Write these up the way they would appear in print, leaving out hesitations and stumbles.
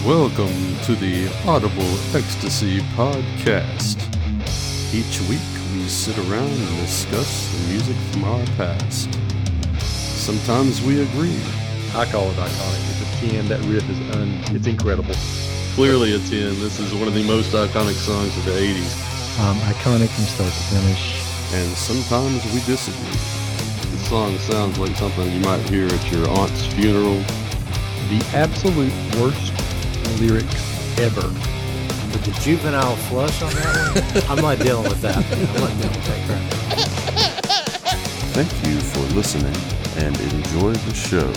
Welcome to the Audible Ecstasy Podcast. Each week we sit around and discuss the music from our past. Sometimes we agree. I call it iconic. It's a 10. That riff is it's incredible. Clearly a 10. This is one of the most iconic songs of the 80s. Iconic from start to finish. And sometimes we disagree. The song sounds like something you might hear at your aunt's funeral. The absolute worst lyric ever. With the juvenile flush on that one, I'm not dealing with that. I'm not dealing with that crap. Thank you for listening and enjoy the show.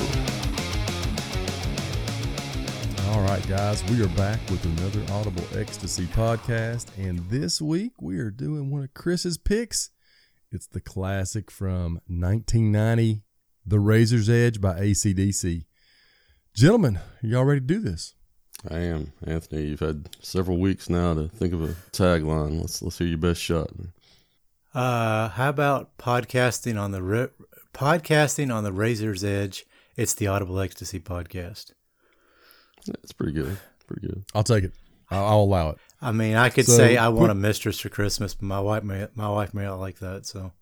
All right, guys, we are back with another Audible Ecstasy podcast, and this week we are doing one of Chris's picks. It's the classic from 1990, The Razor's Edge by AC/DC. Gentlemen, are y'all ready to do this? I am, Anthony. You've had several weeks now to think of a tagline. Let's hear your best shot. How about podcasting on the Razor's Edge? It's the Audible Ecstasy podcast. That's pretty good. Pretty good. I'll take it. I'll allow it. I mean, I could say I want a mistress for Christmas, but my wife may not like that. So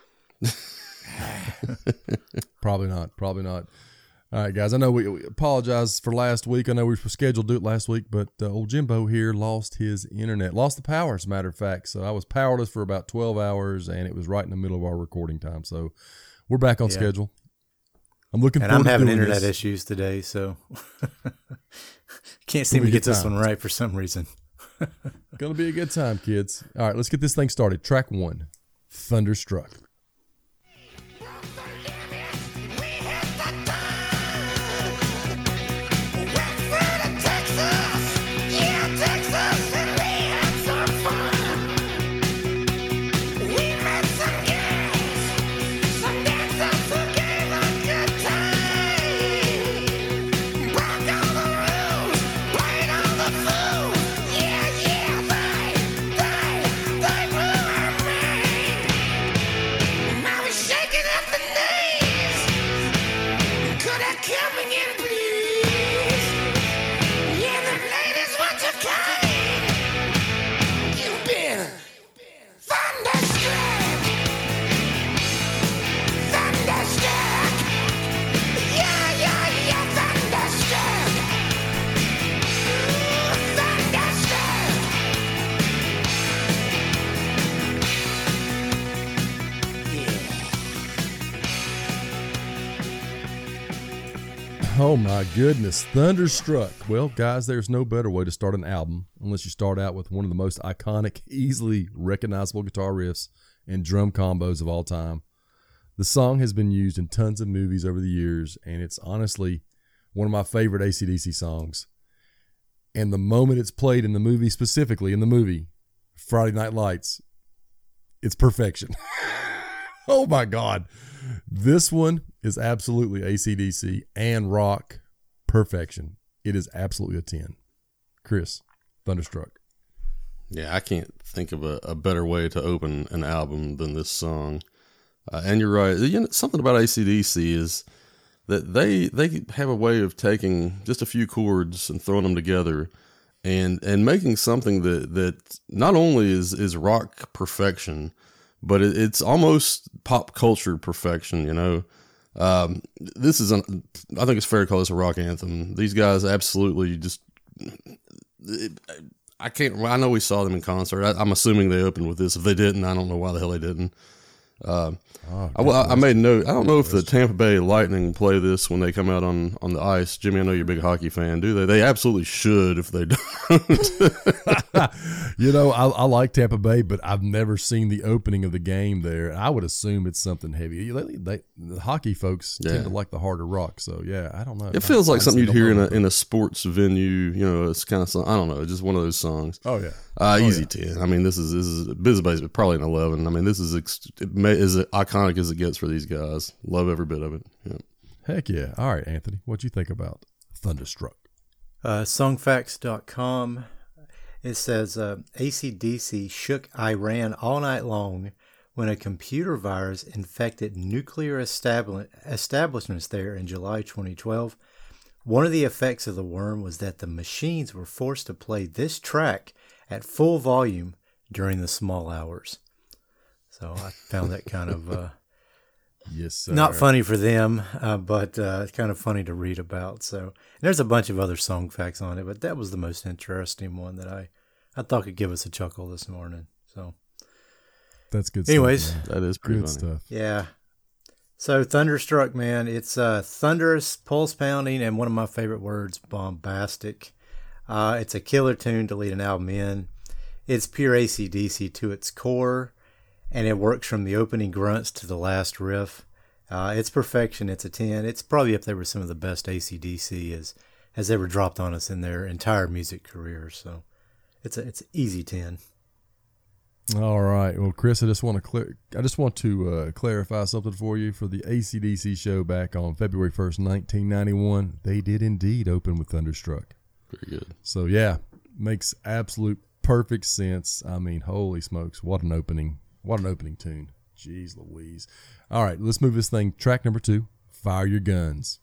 Probably not. All right, guys, I know we apologize for last week. I know we were scheduled to do it last week, but old Jimbo here lost his internet, lost the power, as a matter of fact. So I was powerless for about 12 hours, and it was right in the middle of our recording time. So we're back on schedule. I'm looking forward to doing this. And I'm having internet issues today, so can't seem to get this one right for some reason. Gonna be a good time, kids. All right, let's get this thing started. Track 1, Thunderstruck. Oh my goodness, Thunderstruck. Well, guys, there's no better way to start an album unless you start out with one of the most iconic, easily recognizable guitar riffs and drum combos of all time. The song has been used in tons of movies over the years, and it's honestly one of my favorite AC/DC songs. And the moment it's played in the movie, specifically in the movie, Friday Night Lights, it's perfection. Oh my God. This one is absolutely AC/DC and rock perfection. It is absolutely a 10. Chris, Thunderstruck. Yeah, I can't think of a better way to open an album than this song. And you're right. You know, something about AC/DC is that they have a way of taking just a few chords and throwing them together and making something that not only is rock perfection, but it's almost pop culture perfection, you know. This is, I think it's fair to call this a rock anthem. These guys absolutely just, I know we saw them in concert. I'm assuming they opened with this. If they didn't, I don't know why the hell they didn't. I made a note. I don't know if the Tampa Bay Lightning play this when they come out on the ice. Jimmy, I know you're a big hockey fan. Do they? They absolutely should if they don't. You know, I like Tampa Bay, but I've never seen the opening of the game there. I would assume it's something heavy. The hockey folks tend to like the harder rock. So, yeah, I don't know. It feels like something you'd hear in a sports venue. You know, it's kind of, I don't know, just one of those songs. Oh, yeah. Easy 10. I mean, this is basically probably an 11. I mean, this is as iconic as it gets for these guys. Love every bit of it. Yeah. Heck yeah. All right, Anthony, what'd you think about Thunderstruck? Songfacts.com. It says AC/DC shook Iran all night long when a computer virus infected nuclear establishments there in July 2012. One of the effects of the worm was that the machines were forced to play this track at full volume during the small hours. So I found that kind of Yes, sir. not funny for them, but kind of funny to read about. So there's a bunch of other song facts on it, but that was the most interesting one that I thought could give us a chuckle this morning. So, That's good anyways, stuff. That is pretty Good funny. stuff. yeah. So Thunderstruck, man, it's thunderous, pulse pounding, and one of my favorite words, bombastic. It's a killer tune to lead an album in. It's pure AC/DC to its core, and it works from the opening grunts to the last riff. It's perfection. It's a 10. It's probably up there with some of the best AC/DC has ever dropped on us in their entire music career. So it's easy 10. All right. Well, Chris, I just want to clarify something for you. For the AC/DC show back on February 1st, 1991, they did indeed open with Thunderstruck. Very good. So, yeah, makes absolute perfect sense. I mean, holy smokes, what an opening. What an opening tune. Jeez Louise. All right, let's move this thing. Track number 2, Fire Your Guns.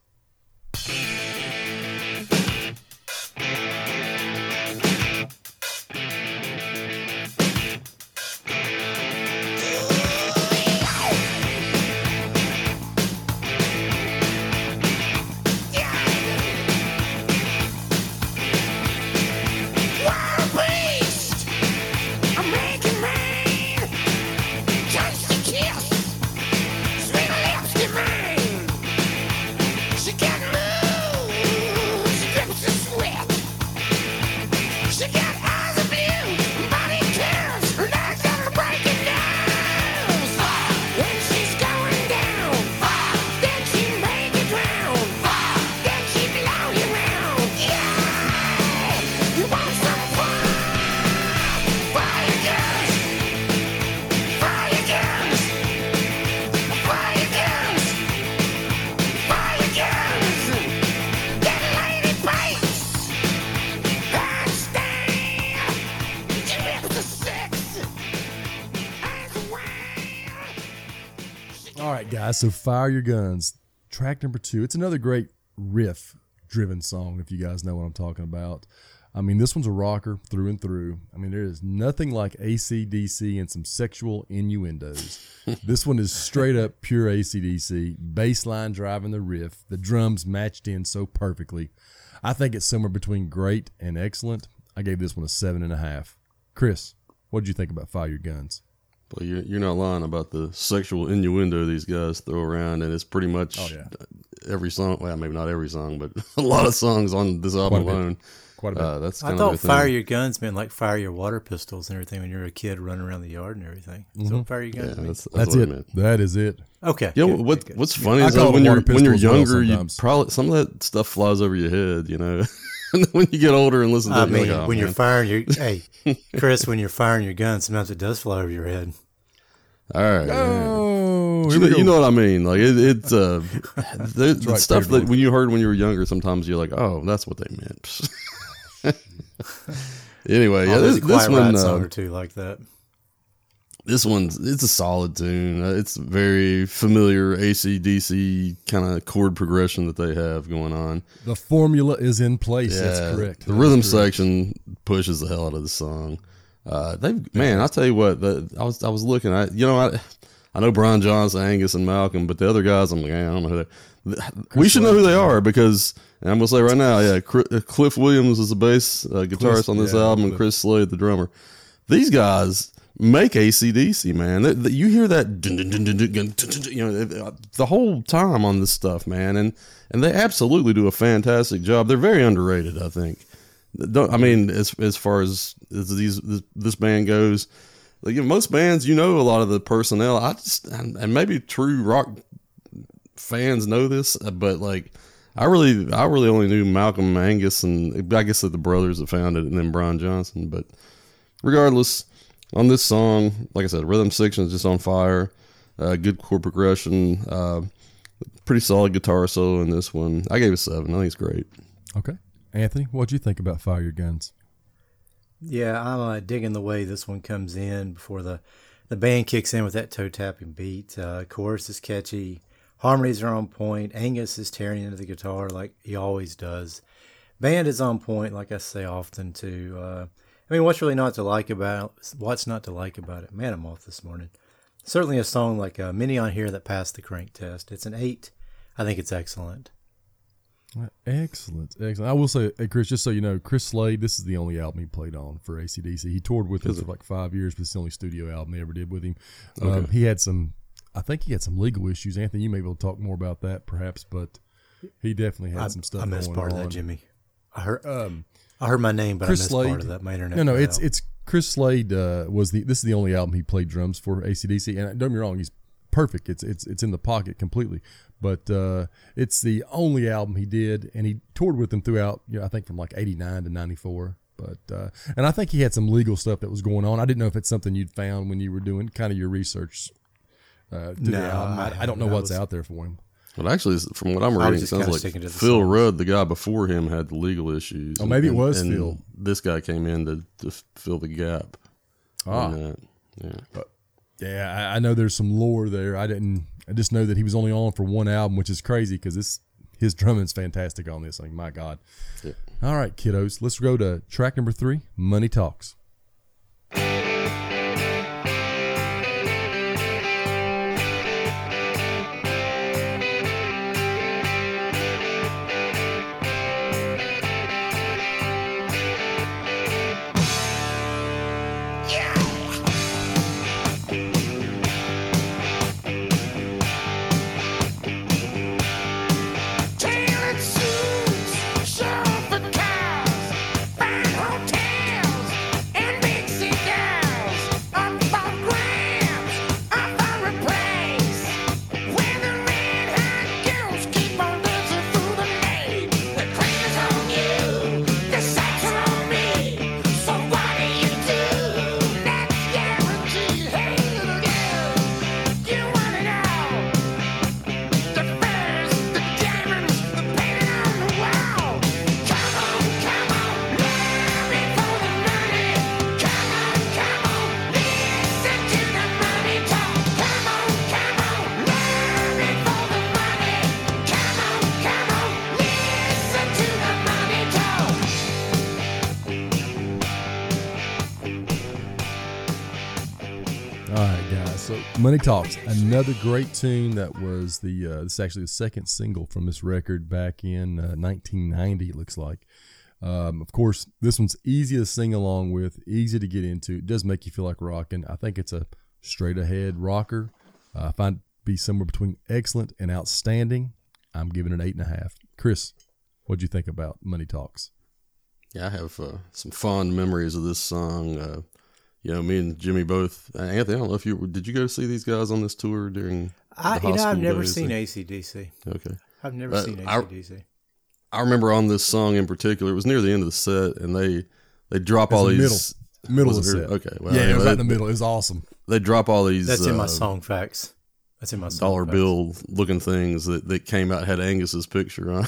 All right, guys, so Fire Your Guns, track number 2. It's another great riff-driven song, if you guys know what I'm talking about. I mean, this one's a rocker through and through. I mean, there is nothing like AC/DC and some sexual innuendos. This one is straight up pure AC/DC, bass line driving the riff, the drums matched in so perfectly. I think it's somewhere between great and excellent. I gave this one a 7.5. Chris, what did you think about Fire Your Guns? Well, you're not lying about the sexual innuendo these guys throw around, and it's pretty much every song. Well, maybe not every song, but a lot of songs on this album alone. Quite a bit. That's I kind thought of fire your guns meant like fire your water pistols and everything when you were a kid running around the yard and everything. So fire your guns means? That's what it. meant. That is it. Okay. You know good. what's funny I is call that it when water you're pistol as well younger, you sometimes. probably some of that stuff flies over your head, you know. And then when you get older and listen to I it, you're mean, like, oh, when you're man. firing your Chris, when you're firing your gun, sometimes it does fly over your head. All right. Oh, You know what I mean? Like it's the right, stuff Peter. that when you heard when you were younger, sometimes you're like, oh, that's what they meant. Anyway, yeah, There's this a Quiet one, Riot song or two like that. it's a solid tune. It's very familiar AC/DC kind of chord progression that they have going on. the formula is in place. Yeah, That's correct. The That's rhythm correct. section pushes the hell out of the song. I'll tell you what. I was looking at. I know Brian Johnson, Angus, and Malcolm, but the other guys, I'm like, I don't know who they. We should know who they are because, and I'm gonna say right now, yeah, Cliff Williams is the bass guitarist on this album, and Chris Slade the drummer. These guys make AC/DC, man. You hear that, the whole time on this stuff, man, and they absolutely do a fantastic job. They're very underrated, I think. As far as this band goes, like most bands, a lot of the personnel. And maybe true rock fans know this, but like I really only knew Malcolm, Angus, and I guess the brothers that founded it, and then Brian Johnson. But regardless, on this song, like I said, rhythm section is just on fire. Good chord progression, pretty solid guitar solo in this one. I gave it 7. I think it's great. Okay, Anthony, what'd you think about Fire Your Guns? Yeah, I'm digging the way this one comes in before the band kicks in with that toe tapping beat. Chorus is catchy, Harmonies are on point. Angus is tearing into the guitar like he always does. Band is on point, like I say often too. I mean, what's not to like about it? Man, I'm off this morning. Certainly a song like Many on Here that passed the crank test. It's an 8. I think it's excellent. Excellent. I will say, hey, Chris, just so you know, Chris Slade, this is the only album he played on for AC/DC. He toured with us for like 5 years, but it's the only studio album they ever did with him. Okay. I think he had some legal issues. Anthony, you may be able to talk more about that perhaps, but he definitely had some stuff going on. I missed part of that, Jimmy. I heard my name, but Chris I missed Slade, part of that. My internet. No, it's Chris Slade. This is the only album he played drums for AC/DC, and don't get me wrong, he's perfect. It's in the pocket completely, but it's the only album he did, and he toured with them throughout. I think from like '89 to '94. But and I think he had some legal stuff that was going on. I didn't know if it's something you'd found when you were doing kind of your research. The album. I don't know what's out there for him. Well, actually, from what I'm reading, it sounds like Phil Rudd, the guy before him, had legal issues. Oh, maybe it was and Phil. This guy came in to fill the gap. Yeah. I know there's some lore there. I just know that he was only on for one album, which is crazy because his drumming's fantastic on this thing. My God. Yeah. All right, kiddos, let's go to track number 3, Money Talks. Money Talks, another great tune that was this is actually the second single from this record back in 1990, it looks like. Of course, this one's easy to sing along with, easy to get into. It does make you feel like rocking. I think it's a straight ahead rocker. I find it to be somewhere between excellent and outstanding. I'm giving it 8.5. Chris, what'd you think about Money Talks? Yeah, I have some fond memories of this song. Me and Jimmy both. Anthony, I don't know if did you go see these guys on this tour during I've never seen AC/DC. Okay. I've never seen AC/DC. I remember on this song in particular, it was near the end of the set, and they drop all these... Middle of the set. Okay. Well, yeah, it was right in the middle. It was awesome. They drop all these... That's in my song facts. That's in my song dollar facts. bill looking things that came out, had Angus's picture on.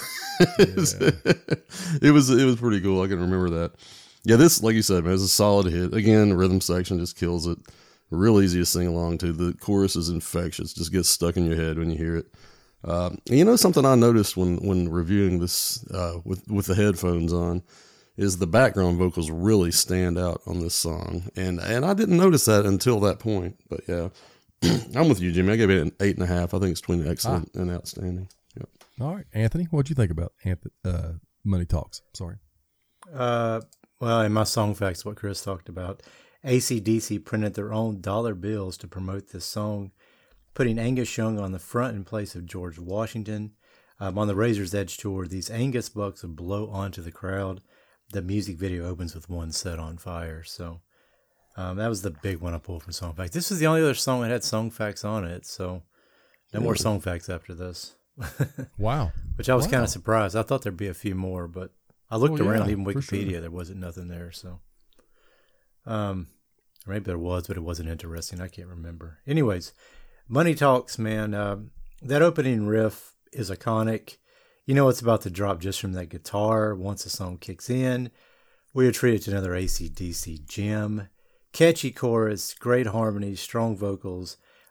It was pretty cool. I can remember that. Yeah, this, like you said, man, is a solid hit. Again, the rhythm section just kills it. Real easy to sing along to. The chorus is infectious. Just gets stuck in your head when you hear it. Something I noticed when reviewing this with the headphones on is the background vocals really stand out on this song. And I didn't notice that until that point. But yeah, I'm with you, Jimmy. I gave it an 8.5. I think it's between excellent and outstanding. Yep. All right, Anthony, what'd you think about Money Talks? Sorry. Well, in my song facts, what Chris talked about, AC/DC printed their own dollar bills to promote this song, putting Angus Young on the front in place of George Washington. On the Razor's Edge tour, these Angus bucks would blow onto the crowd. The music video opens with one set on fire. So that was the big one I pulled from song facts. This was the only other song that had song facts on it. So no more song facts after this. Wow. Which I was kind of surprised. I thought there'd be a few more, but I looked around, even Wikipedia, sure. There wasn't nothing there. So, maybe there was, but it wasn't interesting. I can't remember. Anyways, Money Talks, man. That opening riff is iconic. You know it's about to drop just from that guitar. Once the song kicks in, we are treated to another AC/DC gem. Catchy chorus, great harmonies, strong vocals.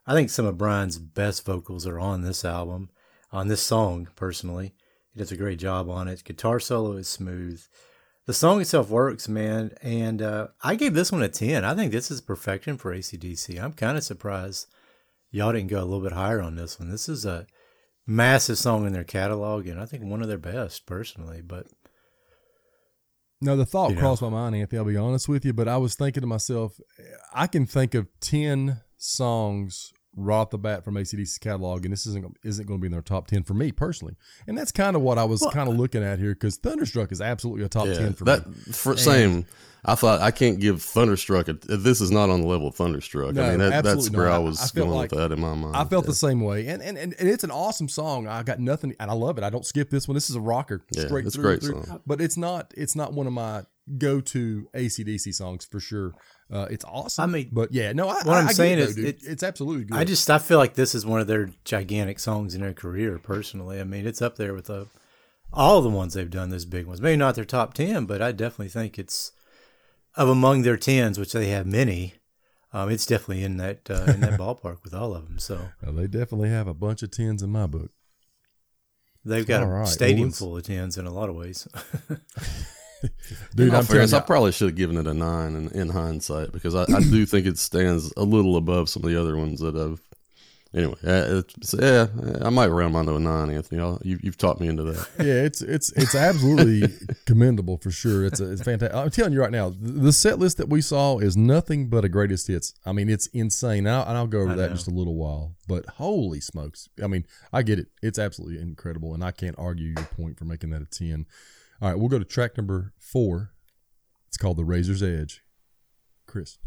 I think some of Brian's best vocals are on this album, on this song, personally. He does a great job on it. Guitar solo is smooth. The song itself works, man, and I gave this one a 10. I think this is perfection for AC/DC. I'm kind of surprised y'all didn't go a little bit higher on this one. This is a massive song in their catalog, and I think one of their best, personally. But no, the thought crossed my mind, Anthony, I'll be honest with you, but I was thinking to myself, I can think of 10 songs right off the bat from AC/DC's catalog, and this isn't going to be in their top 10 for me personally. And that's kind of what I was kind of looking at here, because Thunderstruck is absolutely a top 10 for me. Same. I thought I can't give Thunderstruck. This is not on the level of Thunderstruck. No, I mean, that's where I was going like, with that in my mind. I felt the same way, and it's an awesome song. I got nothing, and I love it. I don't skip this one. This is a rocker, straight it's through. It's a great song, but it's not one of my go-to AC/DC songs for sure. It's awesome. I mean, but yeah, no. What I'm saying is, it's absolutely good. I feel like this is one of their gigantic songs in their career. Personally, I mean, it's up there with all the ones they've done. Those big ones, maybe not their top 10, but I definitely think it's of among their 10s, which they have many. It's definitely in that ballpark with all of them. So they definitely have a bunch of 10s in my book. They've got a stadium full of 10s in a lot of ways. Dude, I probably should have given it a 9 in hindsight, because I do think it stands a little above some of the other ones that I've. Anyway, I might round mine to a 9, Anthony. You've taught me into that. Yeah, it's absolutely commendable for sure. It's fantastic. I'm telling you right now, the set list that we saw is nothing but a greatest hits. I mean, it's insane. I'll go over that in just a little while. But holy smokes! I mean, I get it. It's absolutely incredible, and I can't argue your point for making that a 10. All right, we'll go to track number 4. It's called The Razor's Edge. Chris.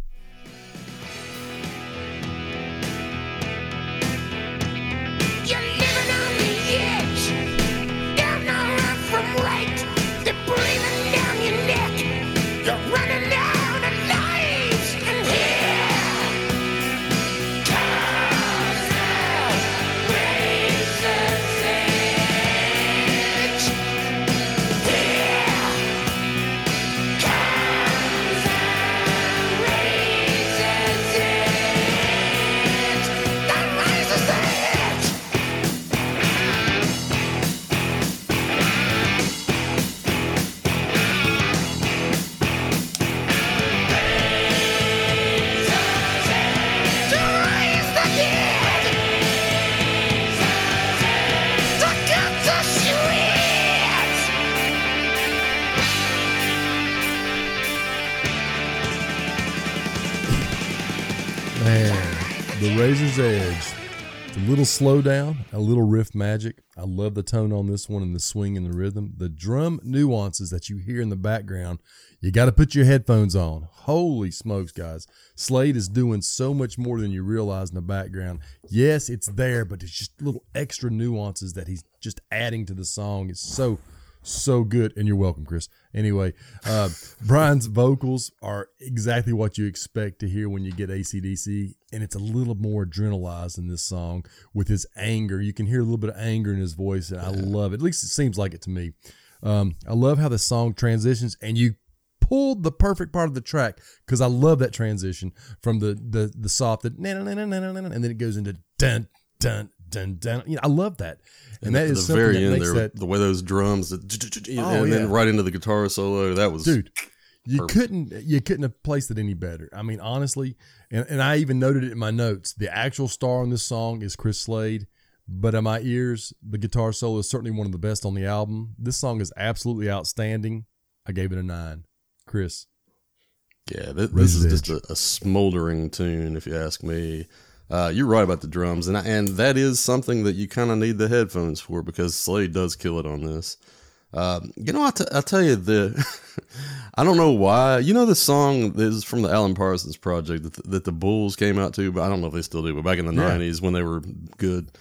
You're living on the edge. Down the run from right. They're breathing down your neck. You're running out of lives. And here comes the razor's edge. Here comes the razor's edge. The razor's edge. Man, The Razor's Edge. It's a little slow down, a little riff magic. I love the tone on this one and the swing and the rhythm. The drum nuances that you hear in the background, you got to put your headphones on. Holy smokes, guys. Slade is doing so much more than you realize in the background. Yes, it's there, but it's just little extra nuances that he's just adding to the song. It's so good. And you're welcome, Chris. Anyway, Brian's vocals are exactly what you expect to hear when you get AC/DC, and it's a little more adrenalized in this song with his anger. You can hear a little bit of anger in his voice, and I love it. At least it seems like it to me. I love how the song transitions, and you pulled the perfect part of the track, because I love that transition from the soft, and then it goes into dun, dun, dun, dun. You know, I love that. And that is the very that end makes there, that, the way those drums, then right into the guitar solo. That was, dude. You couldn't have placed it any better. I mean, honestly, and I even noted it in my notes. The actual star on this song is Chris Slade, but in my ears, the guitar solo is certainly one of the best on the album. This song is absolutely outstanding. I gave it a 9. Chris. Yeah, this is just a smoldering tune, if you ask me. You're right about the drums, and that is something that you kind of need the headphones for, because Slade does kill it on this. I'll tell you I don't know why. You know the song that is from the Alan Parsons Project that the Bulls came out to, but I don't know if they still do, but back in the 90s when they were good.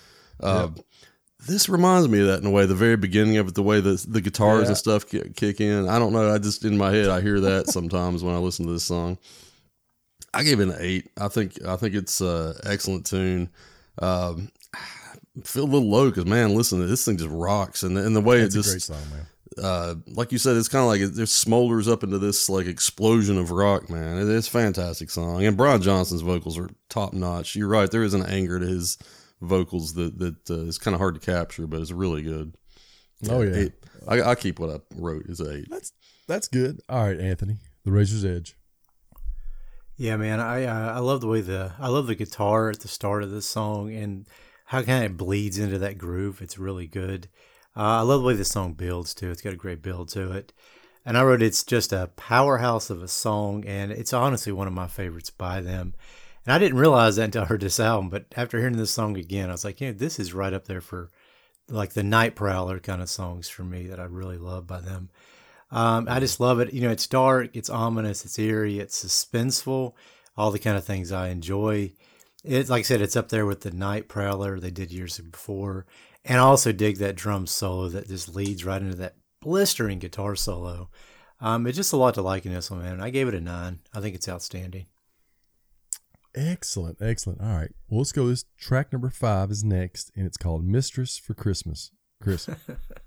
This reminds me of that in a way, the very beginning of it, the way the guitars and stuff kick in. I don't know. I just, in my head, I hear that sometimes when I listen to this song. I gave it an 8. I think it's an excellent tune. Feel a little low because, man, listen, this thing just rocks, and the way it's it just, a great song, man. like you said, it's kind of like it smolders up into this like explosion of rock, man. It's a fantastic song, and Brian Johnson's vocals are top notch. You're right, there is an anger to his vocals that is kind of hard to capture, but it's really good. Oh yeah, I keep what I wrote as 8. That's good. All right, Anthony, The Razor's Edge. Yeah, man, I love the way I love the guitar at the start of this song and how kind of it bleeds into that groove. It's really good. I love the way this song builds too. It's got a great build to it. And I wrote it's just a powerhouse of a song, and it's honestly one of my favorites by them. And I didn't realize that until I heard this album, but after hearing this song again, I was like, this is right up there for like the Night Prowler kind of songs for me that I really love by them. I just love it. It's dark, it's ominous, it's eerie, it's suspenseful, all the kind of things I enjoy. It's like I said, it's up there with the Night Prowler they did years before. And I also dig that drum solo that just leads right into that blistering guitar solo. It's just a lot to like in this one, man. I gave it a 9. I think it's outstanding. Excellent. All right. Well, let's go. This track number 5 is next, and it's called Mistress for Christmas. Chris. He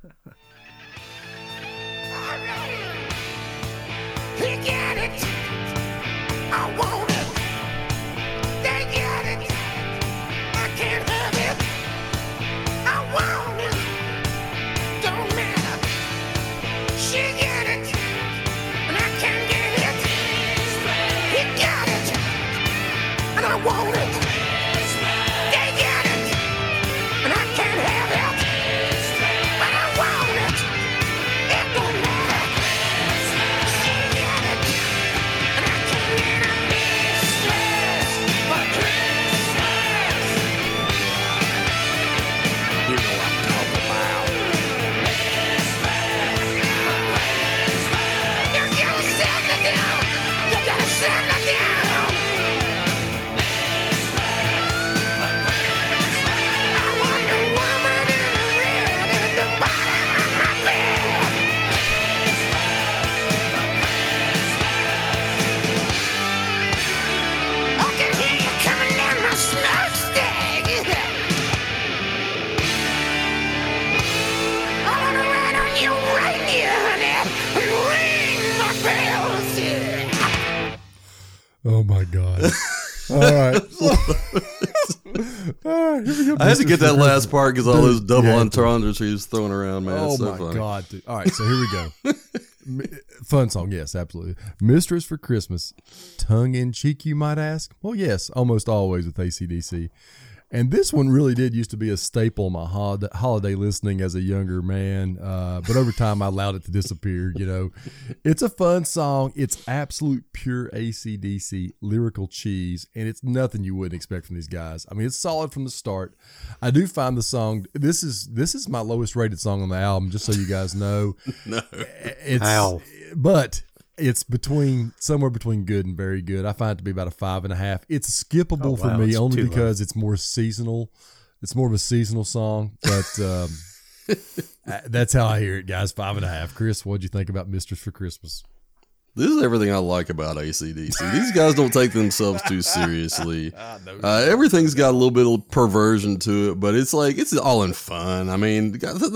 got it. I want it. They got it. I can't have it. I want it. Don't matter. She got it. And I can't get it. He got it. And I want it. They got it. And I can't have it. But I want it. It don't matter. She got it. And I can't get a mistress for Christmas. You know what I'm talking about. You gotta settle it down. You gotta settle it down. I want a woman in the red at the bottom of my bed. I can hear you coming down my smokestack. I wanna ride on your reindeer, honey, and ring my bells, yeah. Oh, my God. All right. All right, here we go. I had to get that Mistress for last part because all those double Yeah. entendres he was throwing around, man. Oh It's so my funny. God, dude. All right, so here we go. Fun song, yes, absolutely. Mistress for Christmas. Tongue in cheek, you might ask? Well, yes, almost always with AC/DC. And this one really did used to be a staple in my holiday listening as a younger man. But over time, I allowed it to disappear. It's a fun song. It's absolute pure AC/DC lyrical cheese, and it's nothing you wouldn't expect from these guys. I mean, it's solid from the start. I do find the song. This is my lowest rated song on the album, just so you guys know. No. Ow. But it's somewhere between good and very good. I find it to be about a 5.5. It's skippable for wow, me it's only too low. because it's more seasonal. It's more of a seasonal song, but that's how I hear it, guys. 5.5. Chris, what'd you think about Mistress for Christmas? This is everything I like about AC/DC. These guys don't take themselves too seriously. Everything's got a little bit of perversion to it, but it's all in fun. I mean,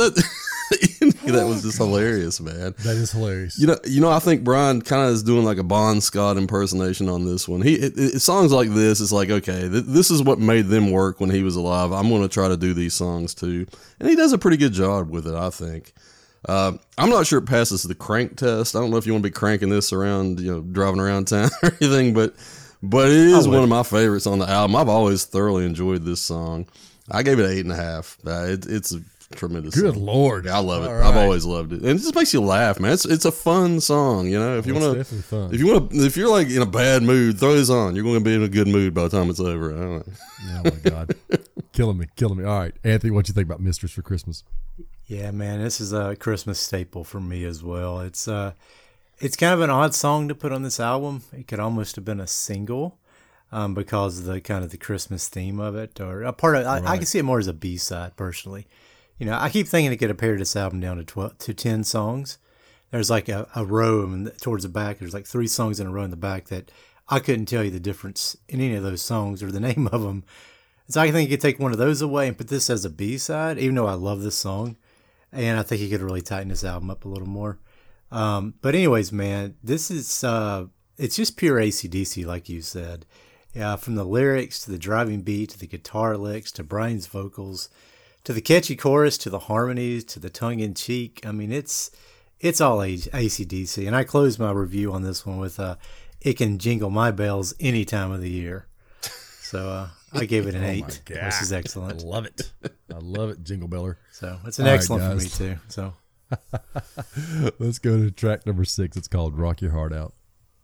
that was just hilarious, man. That is hilarious. I think Brian kind of is doing like a Bon Scott impersonation on this one. Songs like this, it's like, okay, this is what made them work when he was alive. I'm going to try to do these songs too, and he does a pretty good job with it, I think. I'm not sure it passes the crank test. I don't know if you want to be cranking this around, driving around town or anything, but it is one of my favorites on the album. I've always thoroughly enjoyed this song. I gave it 8.5. It's a tremendous Good song. Lord. Yeah, I love it. All right. I've always loved it, and it just makes you laugh, man. It's a fun song, If you It's want definitely fun. if you're like in a bad mood, throw this on. You're going to be in a good mood by the time it's over. I don't know. Oh my God. Killing me. All right, Anthony, what you think about Mistress for Christmas? Yeah, man, this is a Christmas staple for me as well. It's kind of an odd song to put on this album. It could almost have been a single because of the kind of the Christmas theme of it, or a part of. I can see it more as a B-side personally. I keep thinking it could have pared this album down to 10 songs. There's like a row and towards the back. There's like 3 songs in a row in the back that I couldn't tell you the difference in any of those songs or the name of them. So I think you could take one of those away and put this as a B-side, even though I love this song. and I think he could really tighten this album up a little more. But anyways, man, this is it's just pure AC/DC, like you said. From the lyrics to the driving beat to the guitar licks to Brian's vocals to the catchy chorus to the harmonies to the tongue-in-cheek. I mean, it's all AC/DC. And I closed my review on this one with it can jingle my bells any time of the year. So I gave it an 8, which is excellent. I love it. I love it, Jingle Beller. So it's an All right, excellent for me guys. too. So Let's go to track number 6. It's called Rock Your Heart Out.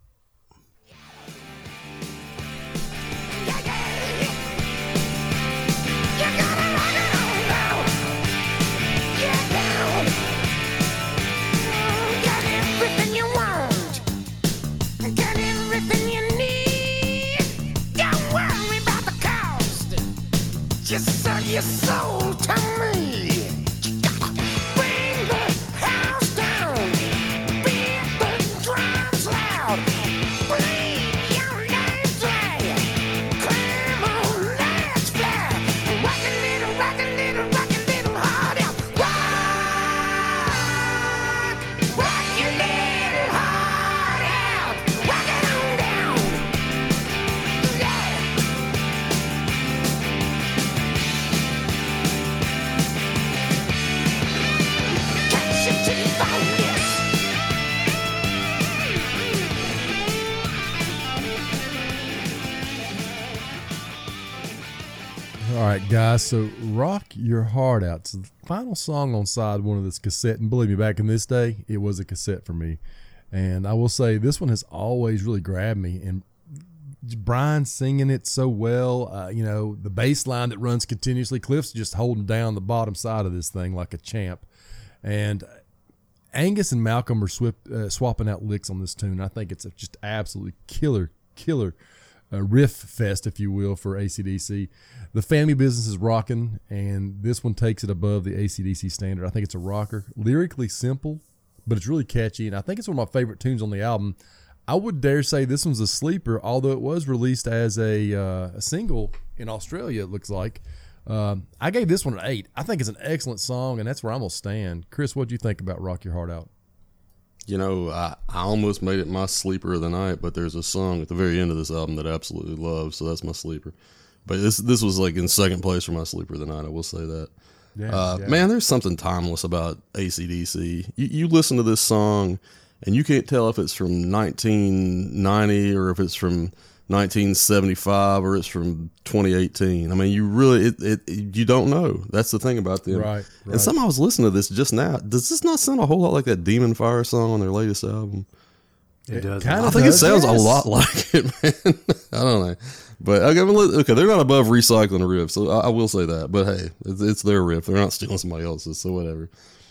Just sell your soul to me. Bring the house down. Beat the drums loud. Bleed your name dry. Come on, let's fly. Rock a little heart out. Rock your little heart out. Rock it on down. Yeah. Catch your teeth on this. All right, guys. So, Rock Your Heart Out. It's the final song on side one of this cassette. And believe me, back in this day, it was a cassette for me. And I will say this one has always really grabbed me. And Brian singing it so well. The bass line that runs continuously. Cliff's just holding down the bottom side of this thing like a champ. And Angus and Malcolm are swapping out licks on this tune. I think it's a just absolutely killer riff fest, if you will, for AC/DC. The Family Business is rocking, and this one takes it above the AC/DC standard. I think it's a rocker. Lyrically simple, but it's really catchy, and I think it's one of my favorite tunes on the album. I would dare say this one's a sleeper, although it was released as a single in Australia, it looks like. I gave this one an 8. I think it's an excellent song, and that's where I'm going to stand. Chris, what do you think about Rock Your Heart Out? I almost made it my sleeper of the night, but there's a song at the very end of this album that I absolutely love, so that's my sleeper. But this was like in second place for my sleeper of the night, I will say that. Yeah. Man, there's something timeless about AC/DC. You listen to this song, and you can't tell if it's from 1990 or if it's from 1975 or it's from 2018. I mean, you really you don't know. That's the thing about them. Right. And somehow I was listening to this just now. Does this not sound a whole lot like that Demon Fire song on their latest album? it does. kinda I think it does, sounds yes. a lot like it, man. I don't know. But okay, they're not above recycling a riff, so I will say that. But hey, it's their riff. They're not stealing somebody else's, so whatever.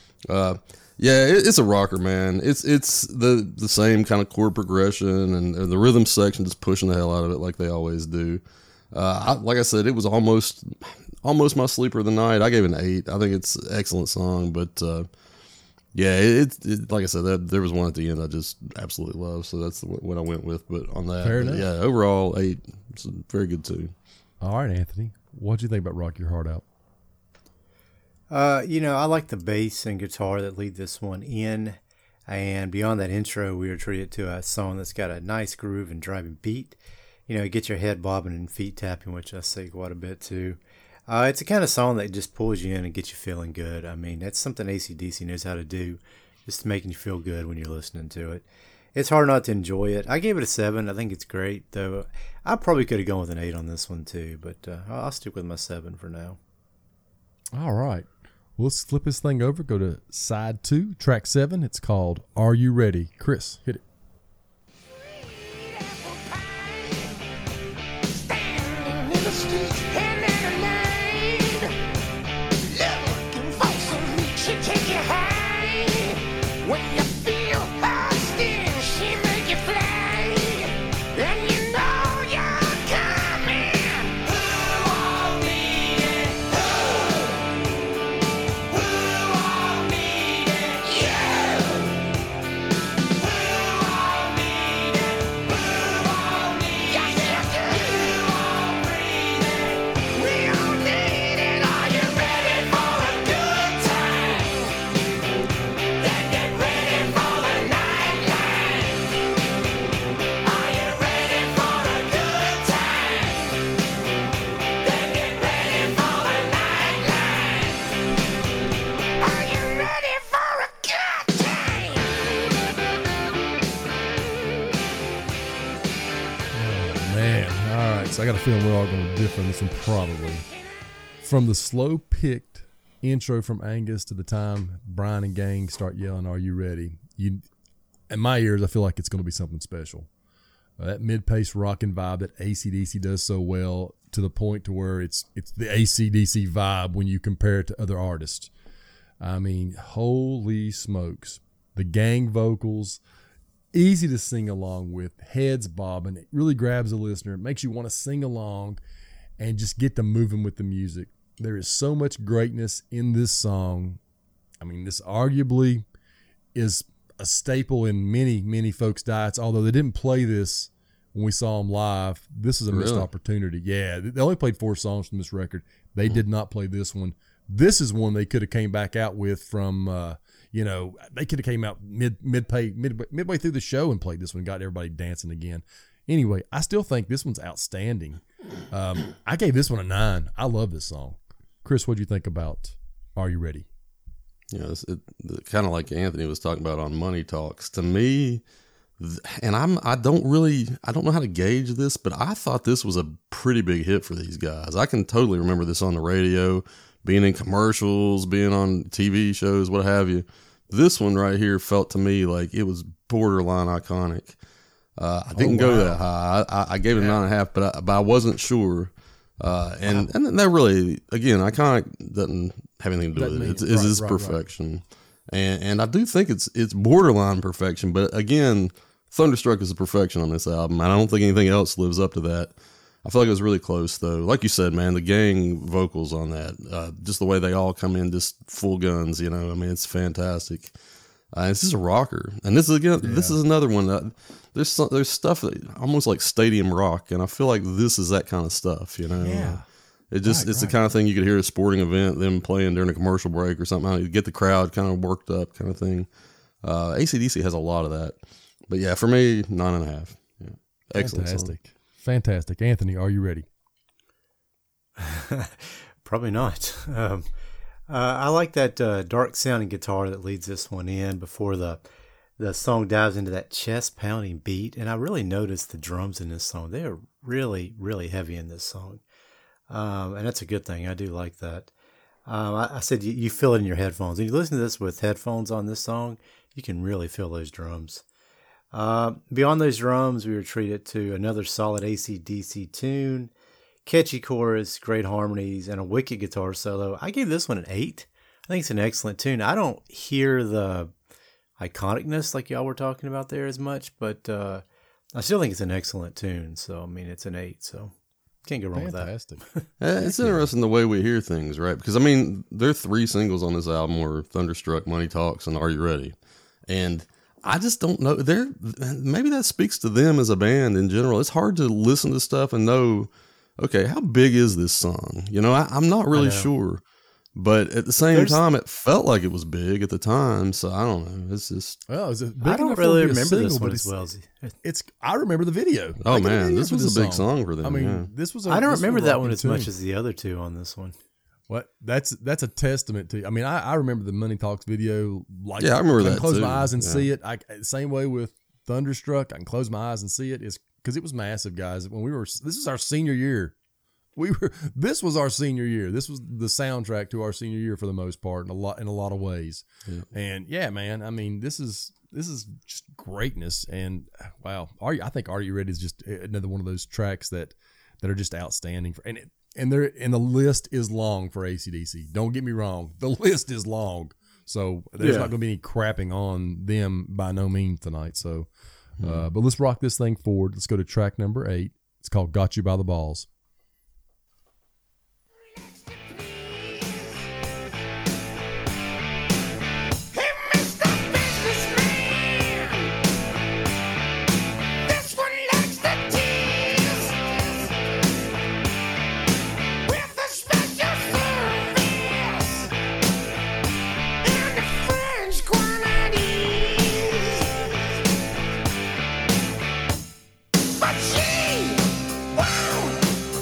It's a rocker, man. It's the same kind of chord progression and the rhythm section just pushing the hell out of it like they always do. Like I said, it was almost my sleeper of the night. I gave it an 8. I think it's an excellent song, but like I said, there was one at the end I just absolutely love, so that's what I went with. But on that, Fair enough. yeah, overall 8. It's a very good tune. All right, Anthony, what do you think about Rock Your Heart Out? I like the bass and guitar that lead this one in. And beyond that intro, we were treated to a song that's got a nice groove and driving beat. Get your head bobbing and feet tapping, which I say quite a bit too. It's the kind of song that just pulls you in and gets you feeling good. I mean, that's something AC/DC knows how to do, just making you feel good when you're listening to it. It's hard not to enjoy it. I gave it a 7. I think it's great, though. I probably could have gone with an 8 on this one too, but I'll stick with my 7 for now. All right. Well, let's flip this thing over. Go to side 2, track 7. It's called Are You Ready? Chris, hit it. Standing in the streets and in the night, looking for some to take you high. When you feel hostage, she make you fly, and you know you're coming. Who won't need it? Who won't need it? You. Who man. All right, so I got a feeling we're all going to differ on this one probably. From the slow-picked intro from Angus to the time Brian and gang start yelling, "Are you ready?" In my ears, I feel like it's going to be something special. That mid-pace rocking vibe that AC/DC does so well, to the point to where it's the AC/DC vibe when you compare it to other artists. I mean, holy smokes. The gang vocals, easy to sing along with, heads bobbing. It really grabs the listener. It makes you want to sing along and just get them moving with the music. There is so much greatness in this song. I mean, this arguably is a staple in many, many folks' diets, although they didn't play this when we saw them live. This is a missed opportunity. Yeah, they only played 4 songs from this record. They did not play this one. This is one they could have came back out with from, they could have came out midway through the show and played this one, got everybody dancing again. Anyway, I still think this one's outstanding. I gave this one a 9. I love this song. Chris, what'd you think about Are You Ready? Yeah, kind of like Anthony was talking about on Money Talks. To me, and I don't know how to gauge this, but I thought this was a pretty big hit for these guys. I can totally remember this on the radio, being in commercials, being on TV shows, what have you. This one right here felt to me like it was borderline iconic. I didn't go that high. I gave it 9.5, but I wasn't sure. And that really, again, iconic doesn't have anything to do with it. It's perfection. Right. And I do think it's borderline perfection, but again, Thunderstruck is a perfection on this album. I don't think anything else lives up to that. I feel like it was really close, though. Like you said, man, the gang vocals on that, just the way they all come in, just full guns, I mean, it's fantastic. This is a rocker. And this is another one. There's stuff that almost like stadium rock, and I feel like this is that kind of stuff, Yeah. It's the kind of thing you could hear at a sporting event, them playing during a commercial break or something. You get the crowd kind of worked up kind of thing. AC/DC has a lot of that. But yeah, for me, 9.5. Yeah. Excellent song. Fantastic. Anthony, are you ready? Probably not. I like that dark sounding guitar that leads this one in before the song dives into that chest pounding beat. And I really noticed the drums in this song. They are really, really heavy in this song. And that's a good thing. I do like that. I said you feel it in your headphones. When you listen to this with headphones on this song, you can really feel those drums. Beyond those drums, we were treated to another solid AC/DC tune, catchy chorus, great harmonies, and a wicked guitar solo. I gave this one an 8. I think it's an excellent tune. I don't hear the iconicness like y'all were talking about there as much, but I still think it's an excellent tune. So, I mean, it's an 8, so can't go wrong with that. Fantastic. It's interesting the way we hear things, right? Because, I mean, there are 3 singles on this album were Thunderstruck, Money Talks, and Are You Ready? And I just don't know. Maybe that speaks to them as a band in general. It's hard to listen to stuff and know, okay, how big is this song? I'm not really sure. But at the same time, it felt like it was big at the time. So I don't know. It's just. Well, is it big I don't really remember this one as well. I remember the video. Oh, man. This was a big song for them. I mean, this was. I don't remember that one as much as the other 2 on this one. What? That's a testament to. I mean, I remember the Money Talks video. Like, yeah, I remember that. I can close my eyes and see it. Same way with Thunderstruck. I can close my eyes and see it. Is because it was massive, guys. When this is our senior year. This was our senior year. This was the soundtrack to our senior year for the most part, in a lot of ways. Yeah. And yeah, man. I mean, this is just greatness. And wow, I think Are You Ready is just another one of those tracks that are just outstanding. And the list is long for AC/DC. Don't get me wrong. The list is long. So there's not going to be any crapping on them by no means tonight. So, but let's rock this thing forward. Let's go to track number 8. It's called Got You by the Balls. But she, wow,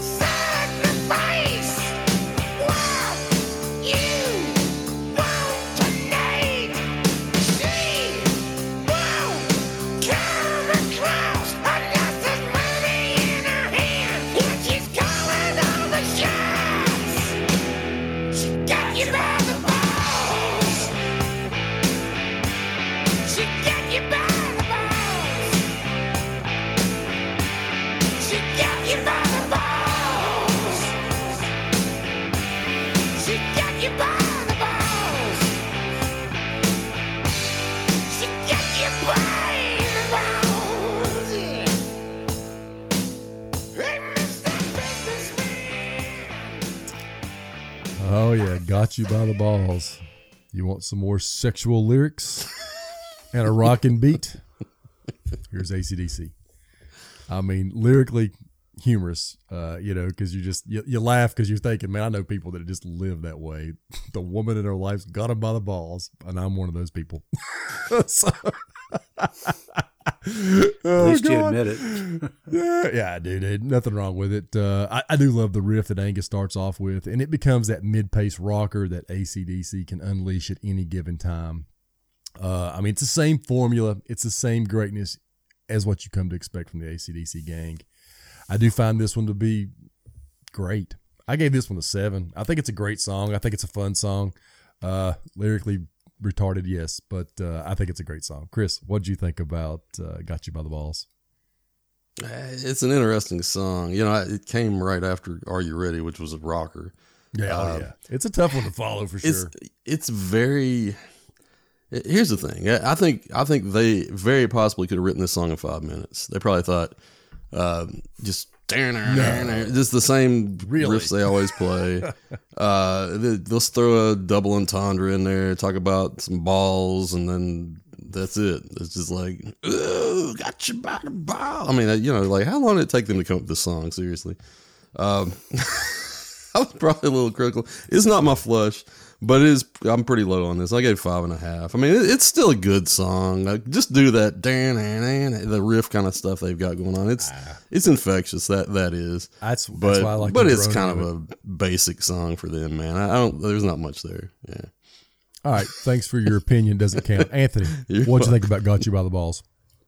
Got You by the Balls. You want some more sexual lyrics and a rockin' beat? Here's AC/DC. I mean, lyrically humorous, because you laugh because you're thinking, man, I know people that just live that way. The woman in their life's got them by the balls, and I'm one of those people. So, At least you admit it. yeah, dude, nothing wrong with it. I do love the riff that Angus starts off with, and it becomes that mid-pace rocker that AC/DC can unleash at any given time. I mean, it's the same formula. It's the same greatness as what you come to expect from the AC/DC gang. I do find this one to be great. I gave this one a 7. I think it's a great song. I think it's a fun song. Lyrically retarded, yes, but I think it's a great song. Chris, what did you think about Got You by the Balls? It's an interesting song. It came right after Are You Ready, which was a rocker. Yeah. It's a tough one to follow for sure. It's very... Here's the thing. I think they very possibly could have written this song in 5 minutes. They probably thought just the same riffs they always play. They'll throw a double entendre in there, talk about some balls, and then that's it. It's just like, ooh, got you by the ball. I mean, like how long did it take them to come up with this song? Seriously. I was probably a little critical. It's not my flush. But I'm pretty low on this. I gave 5.5. I mean, it's still a good song. Just do that the riff kind of stuff they've got going on. It's infectious. That is. That's why I like. But it's kind of a basic song for them, man. There's not much there. Yeah. All right. Thanks for your opinion. Doesn't count, Anthony. What'd you think about Got You by the Balls?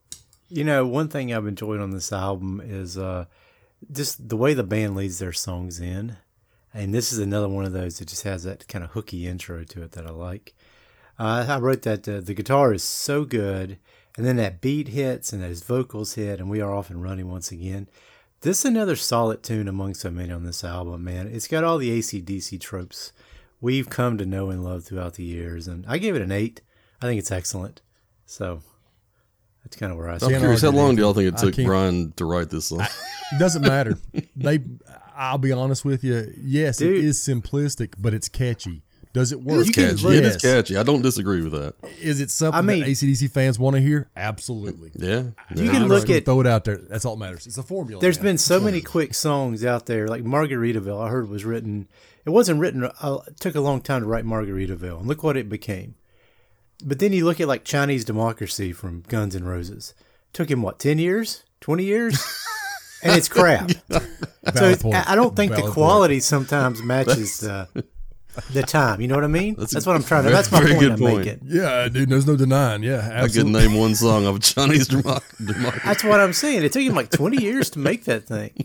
One thing I've enjoyed on this album is just the way the band leads their songs in. And this is another one of those that just has that kind of hooky intro to it that I like. I wrote that the guitar is so good, and then that beat hits and those vocals hit, and We Are Off and Running once again. This is another solid tune among so many on this album, man. It's got all the AC/DC tropes we've come to know and love throughout the years, and I gave it an 8. I think it's excellent. So that's kind of where I I'm stand. curious, how long do y'all think it took Brian to write this song? It doesn't matter. I'll be honest with you. Yes, Dude. It is simplistic, but it's catchy. Does it work? It's catchy. Yes. It is catchy. I don't disagree with that. Is it something that AC/DC fans want to hear? Absolutely. Yeah. You can look at... Throw it out there. That's all that matters. It's a formula. There's been so many quick songs out there, like Margaritaville, I heard was written... It wasn't written... It took a long time to write Margaritaville, and look what it became. But then you look at like Chinese Democracy from Guns N' Roses. Took him, 10 years? 20 years? And it's crap. So I don't think the quality sometimes matches the time. You know what I mean? That's what I'm trying to. That's my point I'm making. Yeah, dude. There's no denying. Yeah, absolutely. I could name one song of Chinese democracy. That's what I'm saying. It took him 20 years to make that thing.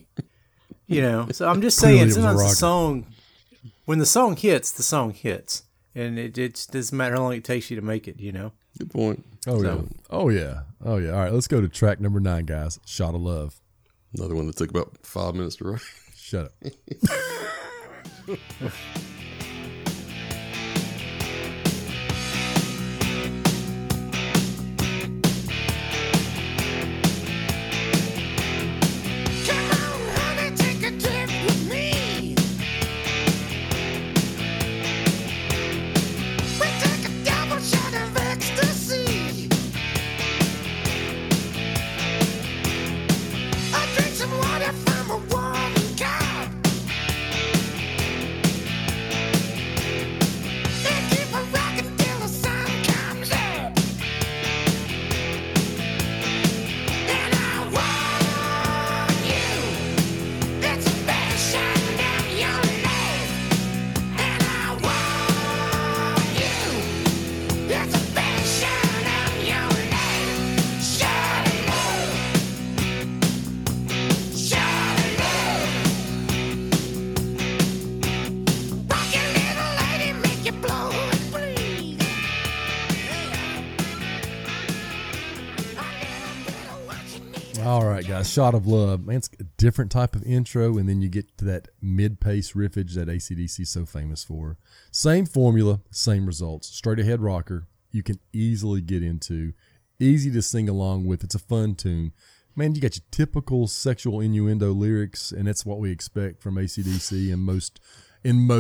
So I'm just saying. Sometimes the song, when the song hits, and it doesn't matter how long it takes you to make it. Good point. Oh yeah. All right, let's go to track number 9, guys. Shot of Love. Another one that took about 5 minutes to write. Shut up. All right, guys. Shot of Love. Man, it's a different type of intro, and then you get to that mid-pace riffage that AC/DC is so famous for. Same formula, same results. Straight ahead rocker you can easily get into, easy to sing along with. It's a fun tune. Man, you got your typical sexual innuendo lyrics, and that's what we expect from AC/DC in most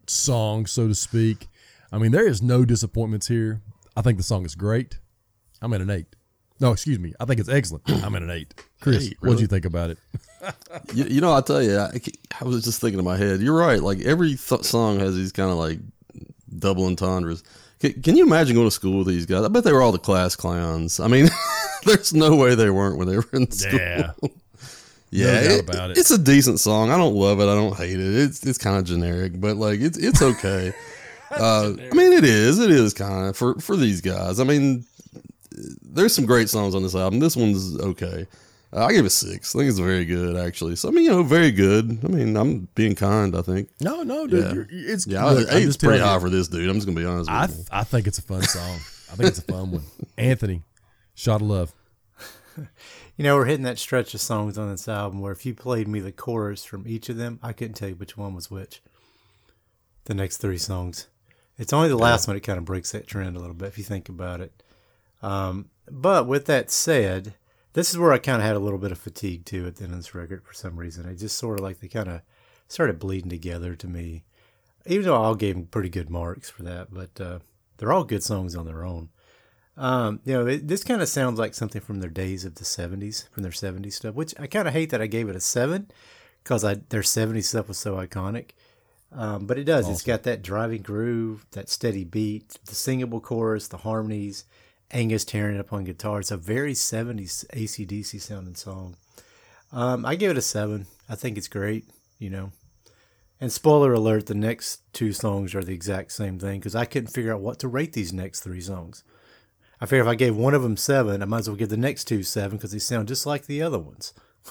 song, so to speak. I mean, there is no disappointments here. I think the song is great. I'm at an 8. No, excuse me. I think it's excellent. I'm at an 8. Chris, Hey, what did really? you think about it? You know, I tell you, I was just thinking in my head. You're right. Like every song has these kind of like double entendres. Can you imagine going to school with these guys? I bet they were all the class clowns. I mean, there's no way they weren't when they were in school. Yeah. Yeah, No doubt about it. It's a decent song. I don't love it. I don't hate it. It's kind of generic, but like it's okay. I mean, it is kind of for these guys. I mean, there's some great songs on this album. This one's okay. I gave it 6. I think it's very good, actually. So I mean, very good. I mean, I'm being kind. I think. No, dude. Yeah. It's Yeah, look, I'm 8's just pretty telling high you, for this dude. I'm just gonna be honest with you. I think it's a fun song. I think it's a fun one. Anthony, Shot of Love. You know, we're hitting that stretch of songs on this album where if you played me the chorus from each of them, I couldn't tell you which one was which. The next 3 songs. It's only the last one that kind of breaks that trend a little bit if you think about it. But with that said, this is where I kind of had a little bit of fatigue too at the end of this record for some reason. It just sort of like they kind of started bleeding together to me. Even though I all gave them pretty good marks for that, but they're all good songs on their own. This kind of sounds like something from their days of the 70s, from their 70s stuff, which I kind of hate that I gave it a 7 because their 70s stuff was so iconic. But it does. Awesome. It's got that driving groove, that steady beat, the singable chorus, the harmonies, Angus tearing it up on guitar. It's a very 70s AC/DC sounding song. I give it a 7. I think it's great, you know. And spoiler alert, the next 2 songs are the exact same thing because I couldn't figure out what to rate these next 3 songs. I figure if I gave one of them 7, I might as well give the next 2 7 because they sound just like the other ones.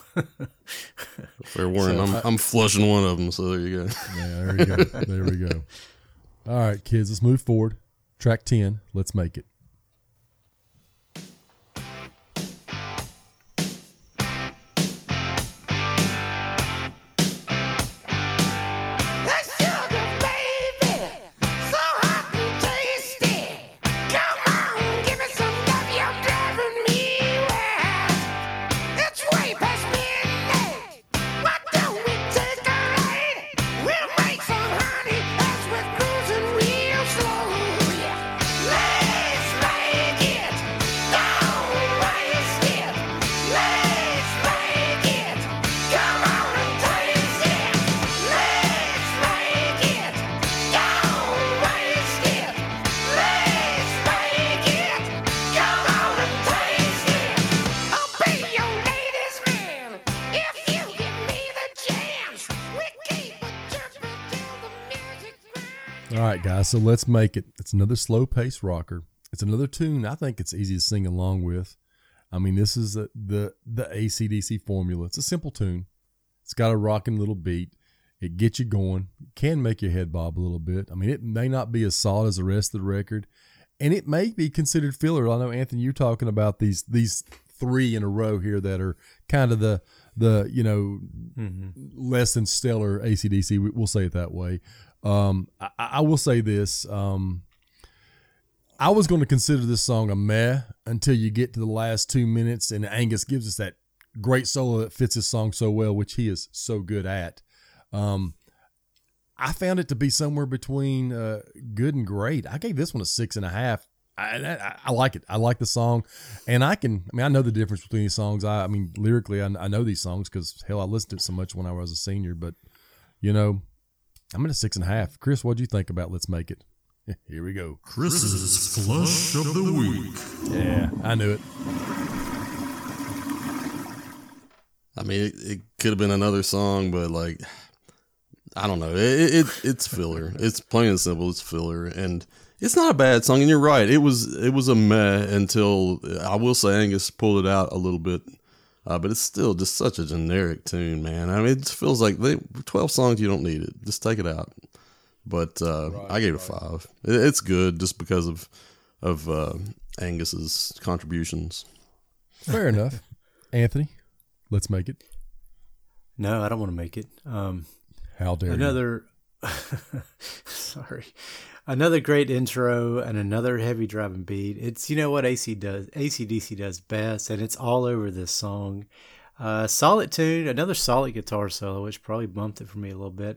Fair warning, I'm flushing one of them, so there you go. Yeah, there you go. There we go. All right, kids, let's move forward. Track 10, Let's Make It. All right, guys, so Let's Make It. It's another slow-paced rocker. It's another tune I think it's easy to sing along with. I mean, this is the AC/DC formula. It's a simple tune. It's got a rocking little beat. It gets you going. It can make your head bob a little bit. I mean, it may not be as solid as the rest of the record, and it may be considered filler. I know, Anthony, you're talking about these 3 in a row here that are kind of the less than stellar AC/DC. We'll say it that way. I will say this. I was going to consider this song a meh until you get to the last 2 minutes, and Angus gives us that great solo that fits his song so well, which he is so good at. I found it to be somewhere between good and great. I gave this one a 6.5. I like it. I like the song, and I know the difference between these songs. I mean, lyrically, I know these songs because hell, I listened to it so much when I was a senior. But I'm at a 6.5. Chris, what'd you think about Let's Make It? Here we go. Chris's Flush of the Week. Yeah, I knew it. I mean, it could have been another song, but like, I don't know. It's filler. It's plain and simple. It's filler, and it's not a bad song. And you're right. It was a meh until I will say Angus pulled it out a little bit. But it's still just such a generic tune, man. I mean, it feels like 12 songs, you don't need it. Just take it out. But I gave it a 5. It's good just because of Angus's contributions. Fair enough. Anthony, Let's Make It. No, I don't want to make it. How dare you. Sorry. Another great intro and another heavy driving beat. It's, what AC/DC does best, and it's all over this song. Solid tune, another solid guitar solo, which probably bumped it for me a little bit.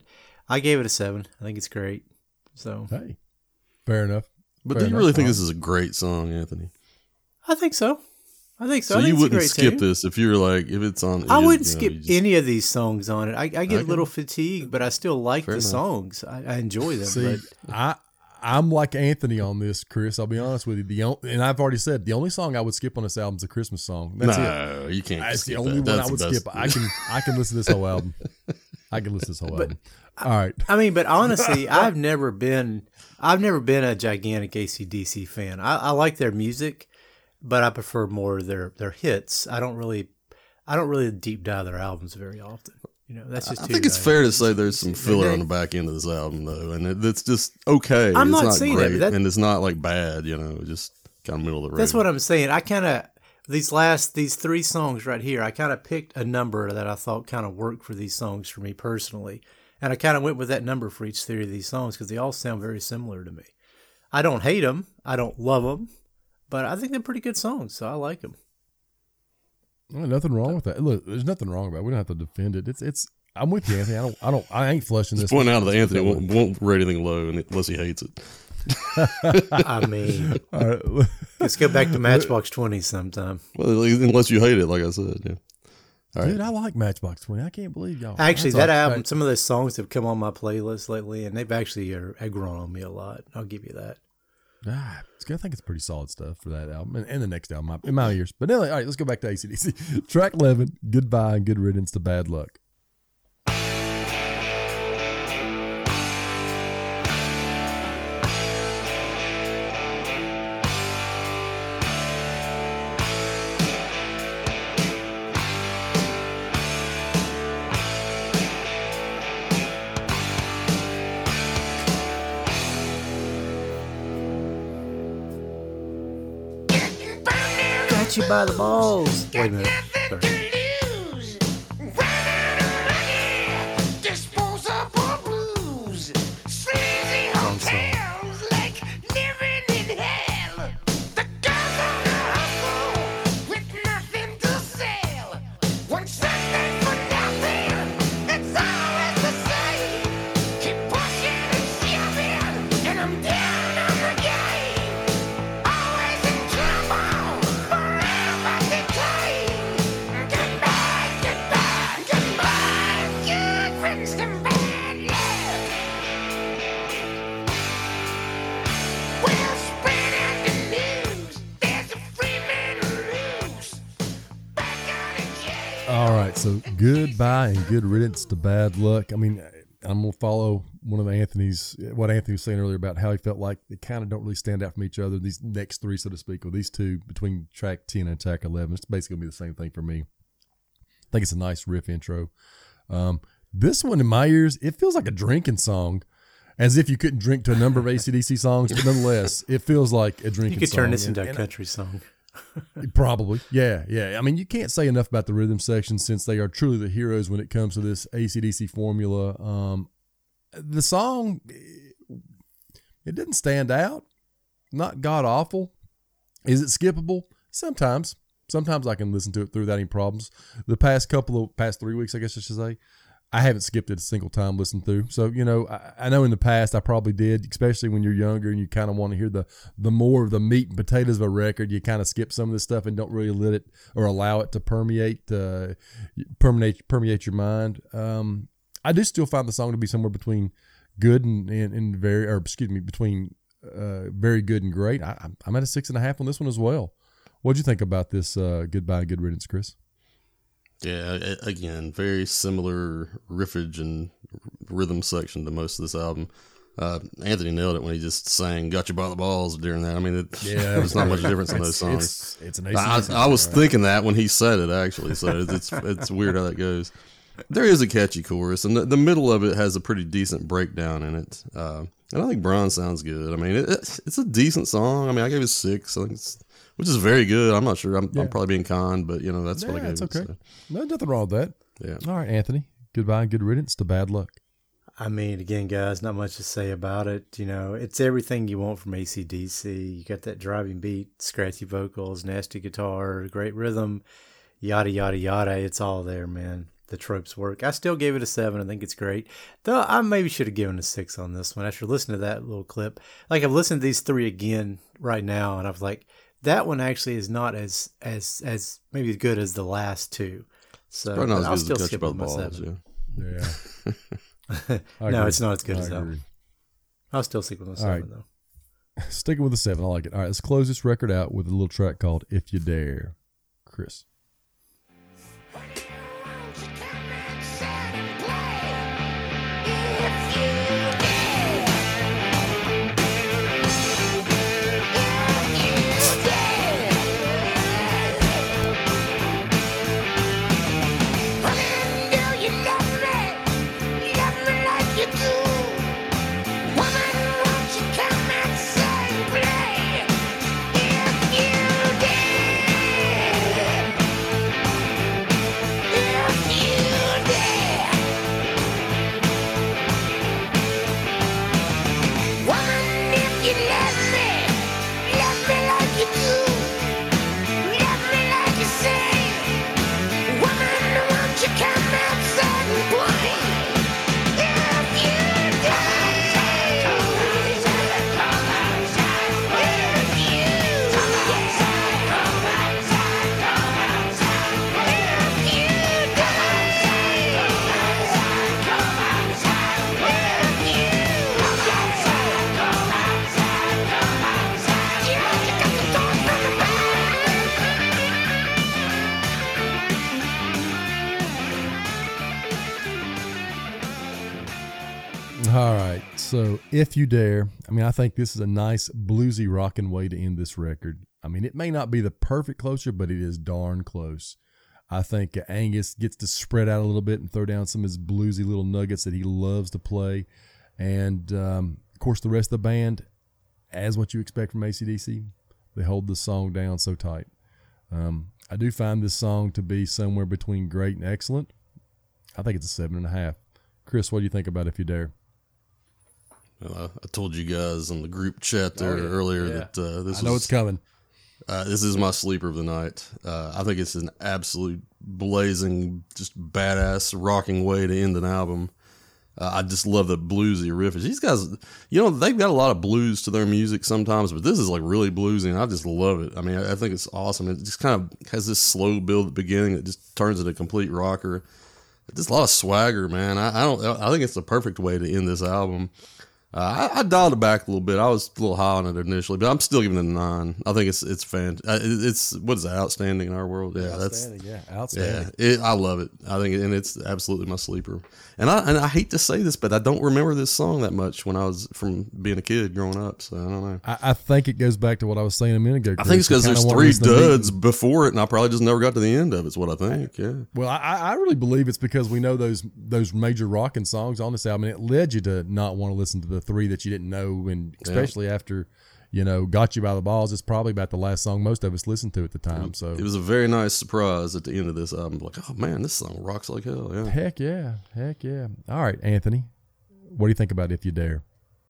I gave it a 7. I think it's great. So Hey, fair enough. But Fair do you enough. really think this is a great song, Anthony? I think so. I think so. So I think you it's a wouldn't great skip tune. this if you're like, if it's on. I you- wouldn't you know, skip you just- any of these songs on it. I get a Okay. little fatigued, but I still like Fair the enough. songs. I enjoy them. See, I'm like Anthony on this, Chris. I'll be honest with you. And I've already said the only song I would skip on this album is a Christmas song. That's it. No, you can't. That's the skip only that. one That's I would the best. skip. I can listen to this whole album. I can listen to this whole album. All right. I mean, but honestly, I've never been a gigantic AC/DC fan. I like their music, but I prefer more their hits. I don't really deep dive their albums very often. You know, that's just. I think it's fair to say there's some filler on the back end of this album, though, and it's just okay. I'm it's not saying that, great, but and it's not like bad. You know, just kind of middle of the road. That's what I'm saying. I kind of these 3 songs right here. I kind of picked a number that I thought kind of worked for these songs for me personally, and I kind of went with that number for each 3 of these songs because they all sound very similar to me. I don't hate them. I don't love them, but I think they're pretty good songs, so I like them. Well, nothing wrong with that. Look, there's nothing wrong about it. We don't have to defend it. It's. I'm with you, Anthony. I ain't flushing this. Just point out that Anthony won't rate anything low unless he hates it. I mean, All right. let's go back to Matchbox 20 sometime. Well, unless you hate it, like I said. Yeah. All right. Dude, I like Matchbox 20. I can't believe y'all. Actually, That's that all- album, some of those songs have come on my playlist lately, and they've actually have grown on me a lot. I'll give you that. I think it's pretty solid stuff for that album and the next album in my ears. But anyway, all right, let's go back to AC/DC. Track 11, Goodbye and Good Riddance to Bad Luck. Got you by the balls. Wait a minute. Sorry. Wrong song. I'm down on the game. Always in trouble, forever detained. Goodbye, goodbye, goodbye, good friends to bad luck. We'll spread out the news. There's a free man loose. Back out of jail. All right, so Goodbye and Good Riddance to Bad Luck. I mean, I'm going to follow one of what Anthony was saying earlier about how he felt like they kind of don't really stand out from each other, these next 3, so to speak, or these 2 between track 10 and track 11. It's basically going to be the same thing for me. I think it's a nice riff intro. This one, in my ears, it feels like a drinking song, as if you couldn't drink to a number of AC/DC songs, but nonetheless, it feels like a drinking You could song. turn this into a And country song. Probably. Yeah. I mean, you can't say enough about the rhythm section since they are truly the heroes when it comes to this AC/DC formula. The song, it didn't stand out. Not god awful. Is it skippable? Sometimes. Sometimes I can listen to it without any problems. The past 3 weeks, I guess I should say, I haven't skipped it a single time listened through. So, you know, I know in the past I probably did, especially when you're younger and you kind of want to hear the more of the meat and potatoes of a record. You kind of skip some of this stuff and don't really let it or allow it to permeate your mind. I do still find the song to be somewhere between good and very, or excuse me, between very good and great. I'm at a 6.5 on this one as well. What'd you think about this Goodbye and Good Riddance, Chris? Yeah, again, very similar riffage and rhythm section to most of this album. Anthony nailed it when he just sang "Got You by the Balls" during that. I mean, there's not much difference in those songs. It's an I was thinking that when he said it, actually. So it's weird how that goes. There is a catchy chorus, and the middle of it has a pretty decent breakdown in it. And I think Bron sounds good. I mean, it's a decent song. I mean, I gave it 6, I think which is very good. I'm not sure. I'm probably being kind, but you know that's what I gave it's it. okay. So. No, nothing wrong with that. Yeah. All right, Anthony. Goodbye and Good Riddance to Bad Luck. I mean, again, guys, not much to say about it. You know, it's everything you want from AC/DC. You got that driving beat, scratchy vocals, nasty guitar, great rhythm, yada, yada, yada. It's all there, man. the tropes work. I still gave it a 7. I think it's great. Though I maybe should have given a 6 on this one after listening to that little clip. Like I've listened to these 3 again right now, and I was like, that one actually is not as maybe as good as the last 2. So Probably not as I'll good as still the skip Country on my Balls, 7. Yeah. No, it's not as good as that agree. one. I'll still stick with my 7 right. though. Sticking with the 7, I like it. All right, let's close this record out with a little track called "If You Dare." Chris. All right, so If You Dare, I mean, I think this is a nice bluesy rocking way to end this record. I mean, it may not be the perfect closer, but it is darn close. I think Angus gets to spread out a little bit and throw down some of his bluesy little nuggets that he loves to play. And, of course, the rest of the band, as what you expect from AC/DC, they hold the song down so tight. I do find this song to be somewhere between great and excellent. I think it's a 7.5. Chris, what do you think about If You Dare? I told you guys on the group chat there earlier that this I know it's coming. This is my sleeper of the night. I think it's an absolute blazing, just badass rocking way to end an album. I just love the bluesy riffage. These guys, they've got a lot of blues to their music sometimes, but this is like really bluesy, and I just love it. I mean, I think it's awesome. It just kind of has this slow build at the beginning that just turns it a complete rocker. Just a lot of swagger, man. I think it's the perfect way to end this album. I dialed it back a little bit. I was a little high on it initially, but I'm still giving it a 9. I think it's fantastic. It's what is it, outstanding in our world? Yeah, Outstanding. I love it. I think, and it's absolutely my sleeper. And I hate to say this, but I don't remember this song that much when I was from being a kid growing up. So I don't know. I think it goes back to what I was saying a minute ago. I think it's because there's 3 duds before it, and I probably just never got to the end of it. Is what I think. Yeah. Well, I really believe it's because we know those major rocking songs on this album, and it led you to not want to listen to the 3 that you didn't know, and especially after Got You by the Balls. It's probably about the last song most of us listened to at the time. So it was a very nice surprise at the end of this album. Like, oh man, this song rocks like hell. Yeah. Heck yeah. All right, Anthony, what do you think about If You Dare?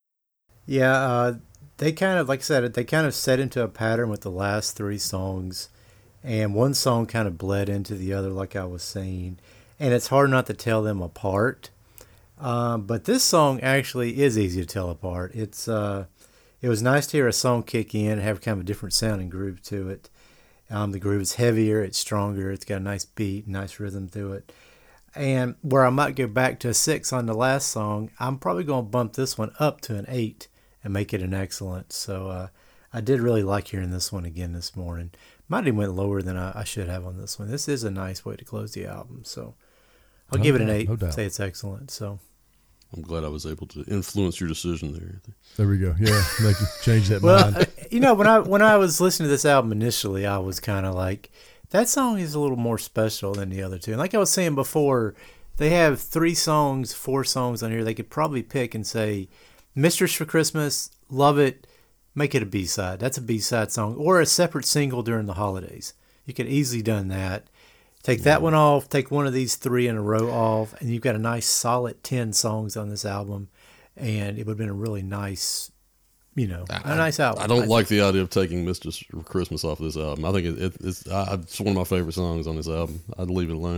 Yeah, they kind of, like I said, they kind of set into a pattern with the last 3 songs, and one song kind of bled into the other, like I was saying, and it's hard not to tell them apart. But this song actually is easy to tell apart. It was nice to hear a song kick in and have kind of a different sounding groove to it. The groove is heavier, it's stronger, it's got a nice beat, nice rhythm to it. And where I might go back to a 6 on the last song, I'm probably going to bump this one up to an 8 and make it an excellent. So I did really like hearing this one again this morning. Might even went lower than I should have on this one. This is a nice way to close the album. So I'll give it an 8, say it's excellent. So I'm glad I was able to influence your decision there. There we go. Yeah, make you change that well, mind. when I was listening to this album initially, I was kind of like, that song is a little more special than the other 2. And like I was saying before, they have 4 songs on here. They could probably pick and say, Mistress for Christmas, love it, make it a B-side. That's a B-side song. Or a separate single during the holidays. You could easily done that. Take that one off, take one of these 3 in a row off, and you've got a nice solid 10 songs on this album, and it would have been a really nice, a nice album. I don't like the idea of taking Mistress for Christmas off this album. I think it's one of my favorite songs on this album. I'd leave it alone.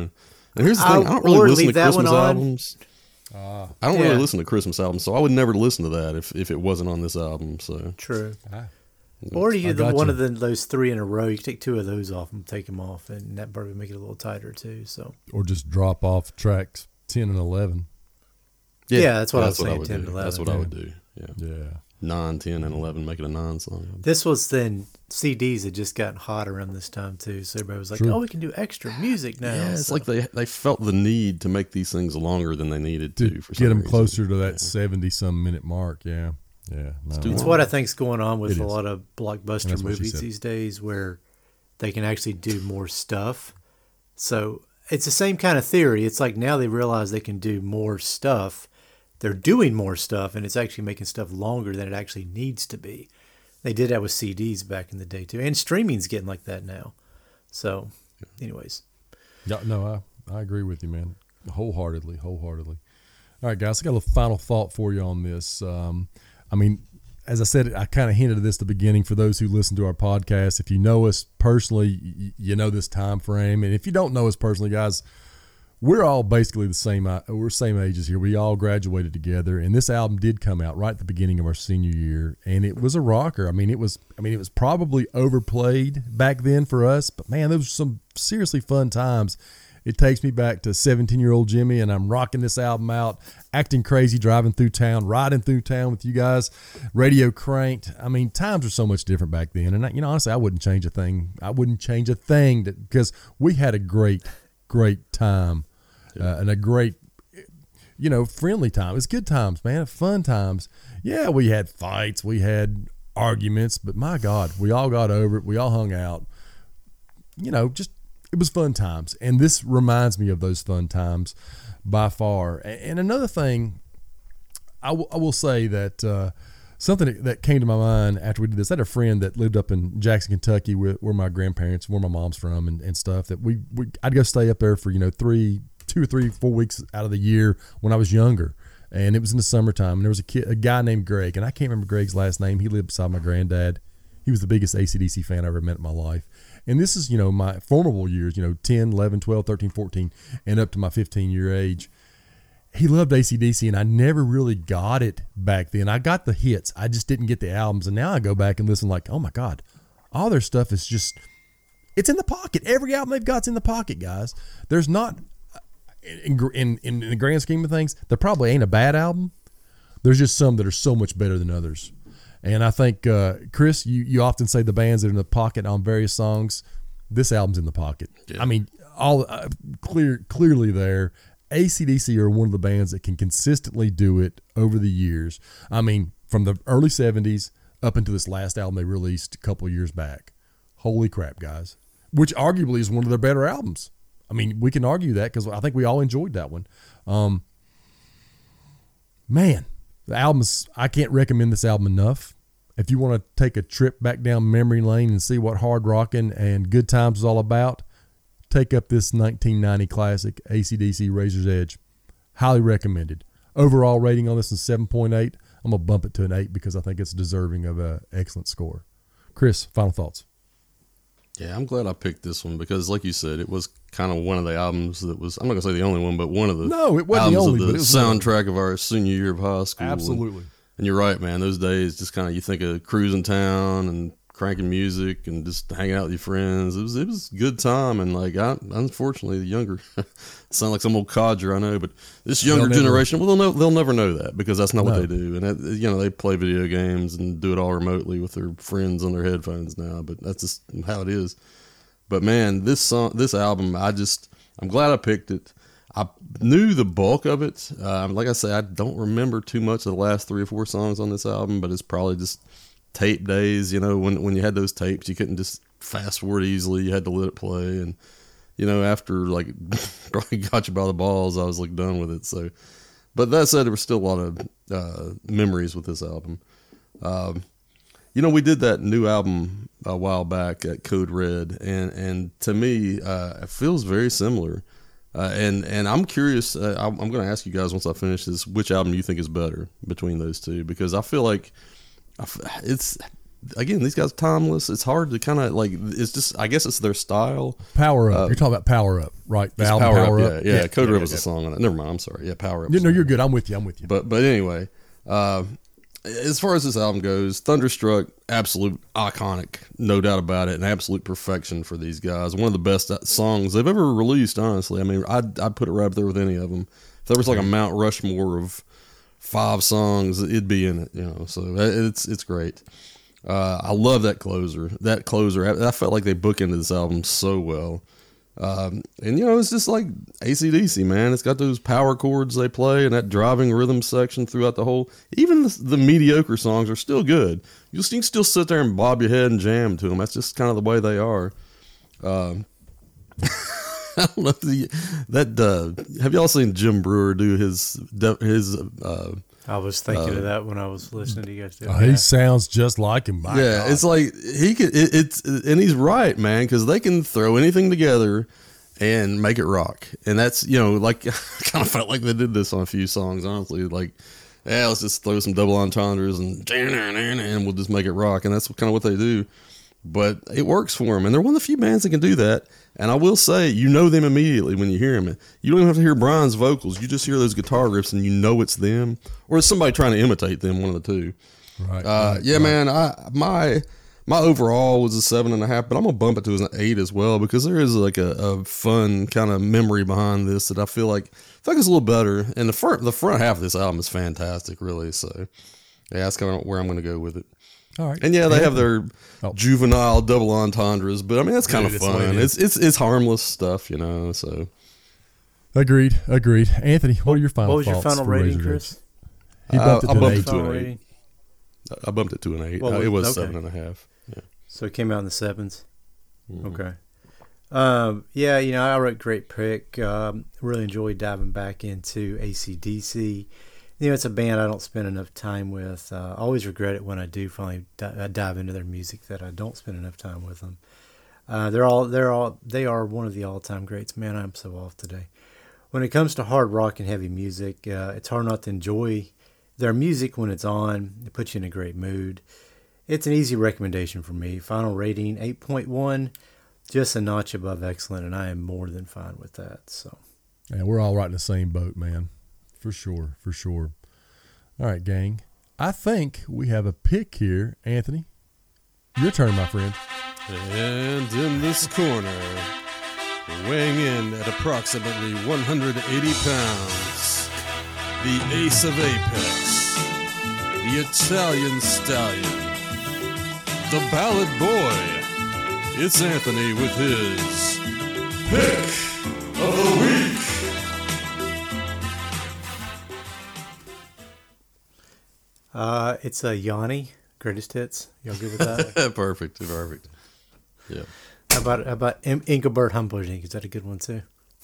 And here's the thing: I don't really or listen to leave that one Christmas on. albums. I don't Yeah. really listen to Christmas albums, so I would never listen to that if it wasn't on this album. So True. Ah. Or you I do got one you. of those three in a row. You can take two of those off and take them off, and that probably make it a little tighter too. So Or just drop off tracks 10 and 11. Yeah, that's what I was what saying, would 10 do. to That's 11. what I would do. Yeah, Yeah. 9, 10, and 11, make it a 9 song. this was then CDs had just gotten hot around this time too. So everybody was like, True. "Oh, we can do extra music now." Yeah, it's So- like they felt the need to make these things longer than they needed to To for get some them reason. closer to that 70-some minute mark. Yeah. Yeah. No, do It's more. what I think's going on with It a is. lot of And blockbuster that's what she movies said. these days, where they can actually do more stuff. So it's the same kind of theory. It's like now they realize they can do more stuff. They're doing more stuff, and it's actually making stuff longer than it actually needs to be. They did that with CDs back in the day too, and streaming's getting like that now. So, anyways, Yeah, no, I agree with you, man. Wholeheartedly. All right, guys, I got a final thought for you on this. I mean, as I said, I kind of hinted at this at the beginning for those who listen to our podcast. If you know us personally, you know this time frame. And if you don't know us personally, guys, we're all basically the same. We're same ages here. We all graduated together, and this album did come out right at the beginning of our senior year, and it was a rocker. I mean, it was probably overplayed back then for us, but man, those were some seriously fun times. It takes me back to 17-year-old Jimmy, and I'm rocking this album out, acting crazy, driving through town, riding through town with you guys, radio cranked. I mean, times were so much different back then, and honestly, I wouldn't change a thing. I wouldn't change a thing because we had a great time. And a great, friendly time. It's good times, man. Fun times. Yeah, we had fights. We had arguments. But my God, we all got over it. We all hung out. It was fun times. And this reminds me of those fun times by far. And another thing, I will say that something that came to my mind after we did this, I had a friend that lived up in Jackson, Kentucky, where my grandparents, where my mom's from and stuff, that I'd go stay up there for, 2 or 3, 4 weeks out of the year when I was younger. And it was in the summertime. And there was a guy named Greg, and I can't remember Greg's last name. He lived beside my granddad. He was the biggest AC/DC fan I ever met in my life. And this is, my formidable years, 10, 11, 12, 13, 14, and up to my 15-year age. He loved AC/DC, and I never really got it back then. I got the hits. I just didn't get the albums. And now I go back and listen like, oh, my God, all their stuff is just, it's in the pocket. Every album they've got's in the pocket, guys. There's not, in the grand scheme of things, there probably ain't a bad album. There's just some that are so much better than others. And I think, Chris, you often say the bands that are in the pocket on various songs. This album's in the pocket. Yeah. I mean, all clearly there. AC/DC are one of the bands that can consistently do it over the years. I mean, from the early 70s up into this last album they released a couple of years back. Holy crap, guys. Which arguably is one of their better albums. I mean, we can argue that because I think we all enjoyed that one. Man, the album's, I can't recommend this album enough. If you want to take a trip back down memory lane and see what hard rocking and good times is all about, take up this 1990 classic, AC/DC Razor's Edge. Highly recommended. Overall rating on this is 7.8. I'm going to bump it to an 8 because I think it's deserving of an excellent score. Chris, final thoughts. Yeah, I'm glad I picked this one because, like you said, it was kind of one of the albums that was, I'm not going to say the only one, but one of the No, it wasn't the albums only, of but the it was soundtrack of our senior year of high school. Absolutely. And you're right, man. Those days, just kind of, you think of cruising town and cranking music and just hanging out with your friends. It was a good time. And like, unfortunately, the younger, sound like some old codger, I know, but this younger generation, well, they'll never know that because that's not what they do. And that, they play video games and do it all remotely with their friends on their headphones now. But that's just how it is. But man, this album, I'm glad I picked it. I knew the bulk of it. Like I say, I don't remember too much of the last 3 or 4 songs on this album, but it's probably just tape days. When you had those tapes, you couldn't just fast forward easily. You had to let it play. And, after like probably Got You by the Balls, I was like done with it. So, but that said, there were still a lot of memories with this album. We did that new album a while back at Code Red, and to me, it feels very similar. And I'm curious, I'm going to ask you guys once I finish this, which album you think is better between those two, because I feel like again, these guys are timeless. It's hard to kind of like. It's just. I guess it's their style. Power Up. You're talking about Power Up, right? The It's album Power Up. Yeah. Code Red was a song on it. Never mind. I'm sorry. Yeah, Power Up. No, you're good. I'm with you. But anyway, as far as this album goes, Thunderstruck, absolute iconic, no doubt about it, an absolute perfection for these guys. One of the best songs they've ever released, honestly. I mean, I'd put it right up there with any of them. If there was like a Mount Rushmore of 5 songs, it'd be in it, you know. So it's great. I love that closer. I felt like they bookended this album so well. And you know, it's just like AC/DC, man. It's got those power chords they play and that driving rhythm section throughout the whole. Even the mediocre songs are still good. You can still sit there and bob your head and jam to them. That's just kind of the way they are. I don't know have y'all seen Jim Brewer do his I was thinking of that when I was listening to you guys. He sounds just like him. My yeah, God. it's like he could. And he's right, man, because they can throw anything together and make it rock. And that's, you know, like I kind of felt like they did this on a few songs, honestly. Like, yeah, let's just throw some double entendres and we'll just make it rock. And that's kind of what they do. But it works for them, and they're one of the few bands that can do that. And I will say, you know them immediately when you hear them. You don't even have to hear Brian's vocals. You just hear those guitar riffs, and you know it's them, or it's somebody trying to imitate them. One of the two. Right. Man. My overall was a 7.5, but I'm gonna bump it to an 8 as well, because there is like a fun kind of memory behind this that I feel like it's a little better. And the front half of this album is fantastic, really. So yeah, that's kind of where I'm gonna go with it. All right. And yeah, they have their juvenile double entendres, but I mean, that's kind of fun. It's harmless stuff, you know. So agreed. Anthony, what are your final What was thoughts your final for rating, Razor Chris? Edge? He bumped it to an 8. to an Final 8. rating? I bumped it to an 8. Well, It was okay. 7.5. Yeah. So it came out in the 7s. Mm-hmm. Okay. Yeah, you know, I wrote great pick. Really enjoyed diving back into AC/DC. You know, it's a band I don't spend enough time with. I always regret it when I do finally dive into their music that I don't spend enough time with them. They are one of the all-time greats. Man, I'm so off today. When it comes to hard rock and heavy music, it's hard not to enjoy their music when it's on. It puts you in a great mood. It's an easy recommendation for me. Final rating 8.1, just a notch above excellent, and I am more than fine with that. So, yeah, we're all right in the same boat, man. For sure. All right, gang. I think we have a pick here. Anthony, your turn, my friend. And in this corner, weighing in at approximately 180 pounds, the ace of Apex, the Italian stallion, the ballad boy. It's Anthony with his pick of the week. It's a Yanni, Greatest Hits. Y'all good with that? Perfect. Yeah. How about Engelbert Humperdinck? Is that a good one too?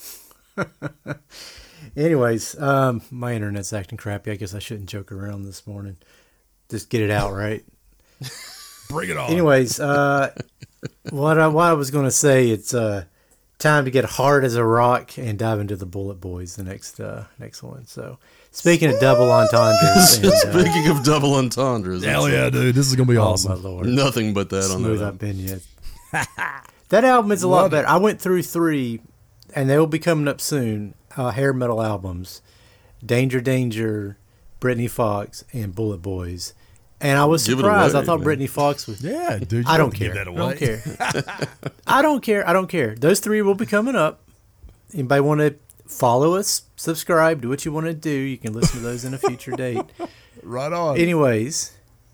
Anyways, my internet's acting crappy. I guess I shouldn't joke around this morning. Just get it out, right? Bring it on. Anyways, what I was going to say, it's time to get hard as a rock and dive into the Bullet Boys, the next one. So, speaking of double entendres, and, Speaking of double entendres, Hell yeah, dude. This is going to be oh awesome. my lord, nothing but that on smooth that. I've been yet. That album is a lot better. I went through 3, and they will be coming up soon. Hair metal albums: Danger, Danger, Brittany Fox, and Bullet Boys. And I was Give it surprised. away, I thought man. Brittany Fox was. Yeah, dude. I don't give care. that I away. don't care. I don't care. Those 3 will be coming up. Anybody want to follow us, subscribe, do what you want to do. You can listen to those in a future date. Right on. Anyways,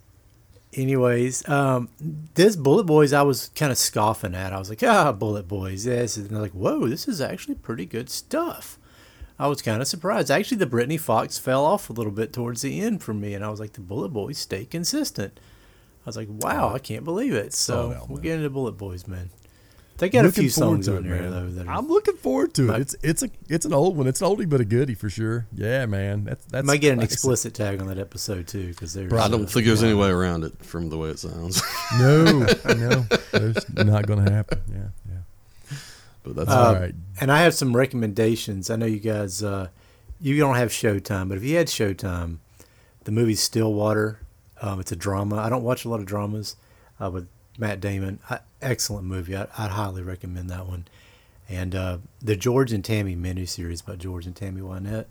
this Bullet Boys I was kind of scoffing at. I was like, Bullet Boys, yes. And they're like, whoa, this is actually pretty good stuff. I was kind of surprised. Actually, the Brittany Fox fell off a little bit towards the end for me, and I was like, the Bullet Boys stay consistent. I was like, wow, I can't believe it. So album, we'll man. get into Bullet Boys, man. They got Looking a few forward songs to on it, there, man. though. That are, I'm looking forward to Might- it. It's an old one. It's an oldie but a goodie for sure. Yeah, man. That's might get an classic. explicit tag on that episode, too, because there's... I don't think there's any way around it from the way it sounds. No, that's not going to happen. Yeah. But that's All right. And I have some recommendations. I know you guys, you don't have Showtime, but if you had Showtime, the movie Stillwater, it's a drama. I don't watch a lot of dramas, with Matt Damon. Excellent movie. I'd highly recommend that one. And the George and Tammy miniseries about George and Tammy Wynette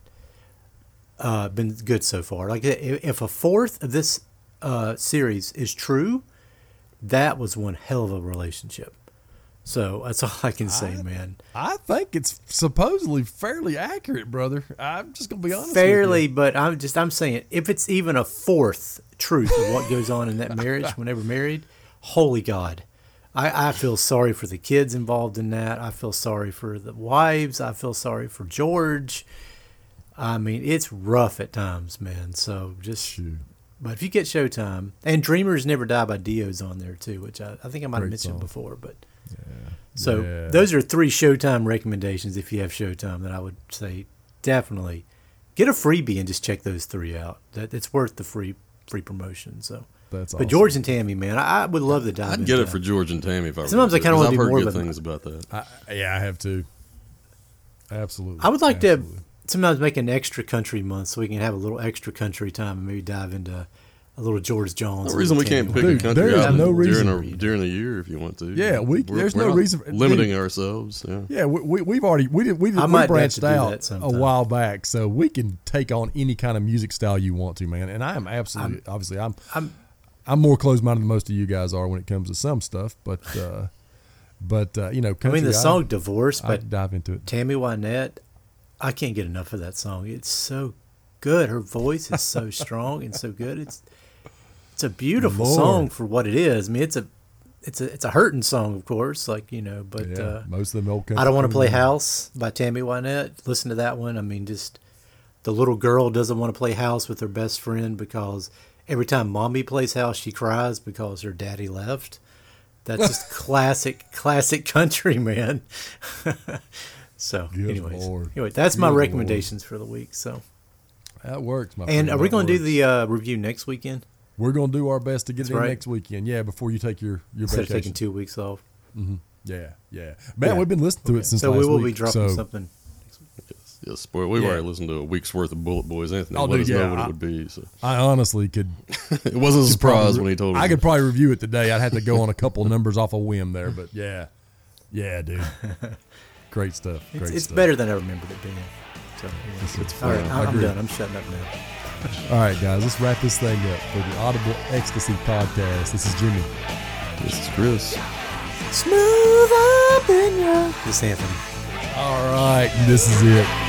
been good so far. Like if a fourth of this series is true, that was one hell of a relationship. So that's all I can say, man. I think it's supposedly fairly accurate, brother. I'm just gonna be honest. Fairly, with you. but I'm saying if it's even a fourth truth of what goes on in that marriage whenever married, holy God. I feel sorry for the kids involved in that. I feel sorry for the wives. I feel sorry for George. I mean, it's rough at times, man. So just, Shoot. But if you get Showtime, and Dreamers Never Die by Dio's on there too, which I think I might have Great mentioned song. before. But Yeah. so Yeah. those are 3 Showtime recommendations if you have Showtime that I would say definitely get a freebie and just check those 3 out. That it's worth the free promotion. So. That's But awesome. George and Tammy, man, I would love to dive I'd into get it that. for George and Tammy if I were Sometimes I to, kinda 'cause wanna I've do heard more, good but- things about that. Yeah, I have to. Absolutely. I would like Absolutely. to sometimes make an extra country month so we can have a little extra country time and maybe dive into a little George Jones. No reason we can't pick a Dude, country there is album no during the year if you want to. Yeah, there's no not reason- limiting ourselves. Yeah. Yeah, we've already we I might have branched to do out that a sometime. while back, so we can take on any kind of music style you want to, man. And I am absolutely, obviously, I'm more closed-minded than most of you guys are when it comes to some stuff, but you know, I country, mean, the song "Divorce" by I'd dive into it. Tammy Wynette, I can't get enough of that song. It's so good. Her voice is so strong and so good. It's a beautiful Lord. song for what it is. I mean, it's a hurting song, of course, like you know. But Yeah, most of them old country. I Don't Want to Play songs. House by Tammy Wynette. Listen to that one. I mean, just the little girl doesn't want to play house with her best friend because every time mommy plays house, she cries because her daddy left. That's just classic country, man. So, Good anyways, Lord. anyway, that's my Good recommendations for the week. So, That works, my and friend. are we That going to do works. the review next weekend We're going to do our best to get it in right. next weekend. Yeah, before you take your instead of vacation. taking 2 weeks off? Yeah. Man, Yeah. we've been listening to it since So last we will week. be dropping so, something. Yes, boy, we've Yeah. already listened to a week's worth of Bullet Boys. Anthony Oh, let dude, us yeah, know what I- it would be. So I honestly could. it wasn't a surprise when he told us. I could probably review it today. I'd have to go on a couple numbers off a whim there, but yeah, dude, great stuff. Great It's stuff. better than I remembered it being. So, anyway. It's All right, fun. I I'm agree. done. I'm shutting up now. All right, guys, let's wrap this thing up for the Audible Ecstasy podcast. This is Jimmy. This is Chris. Smooth up in ya. This is Anthony. All right, this is it.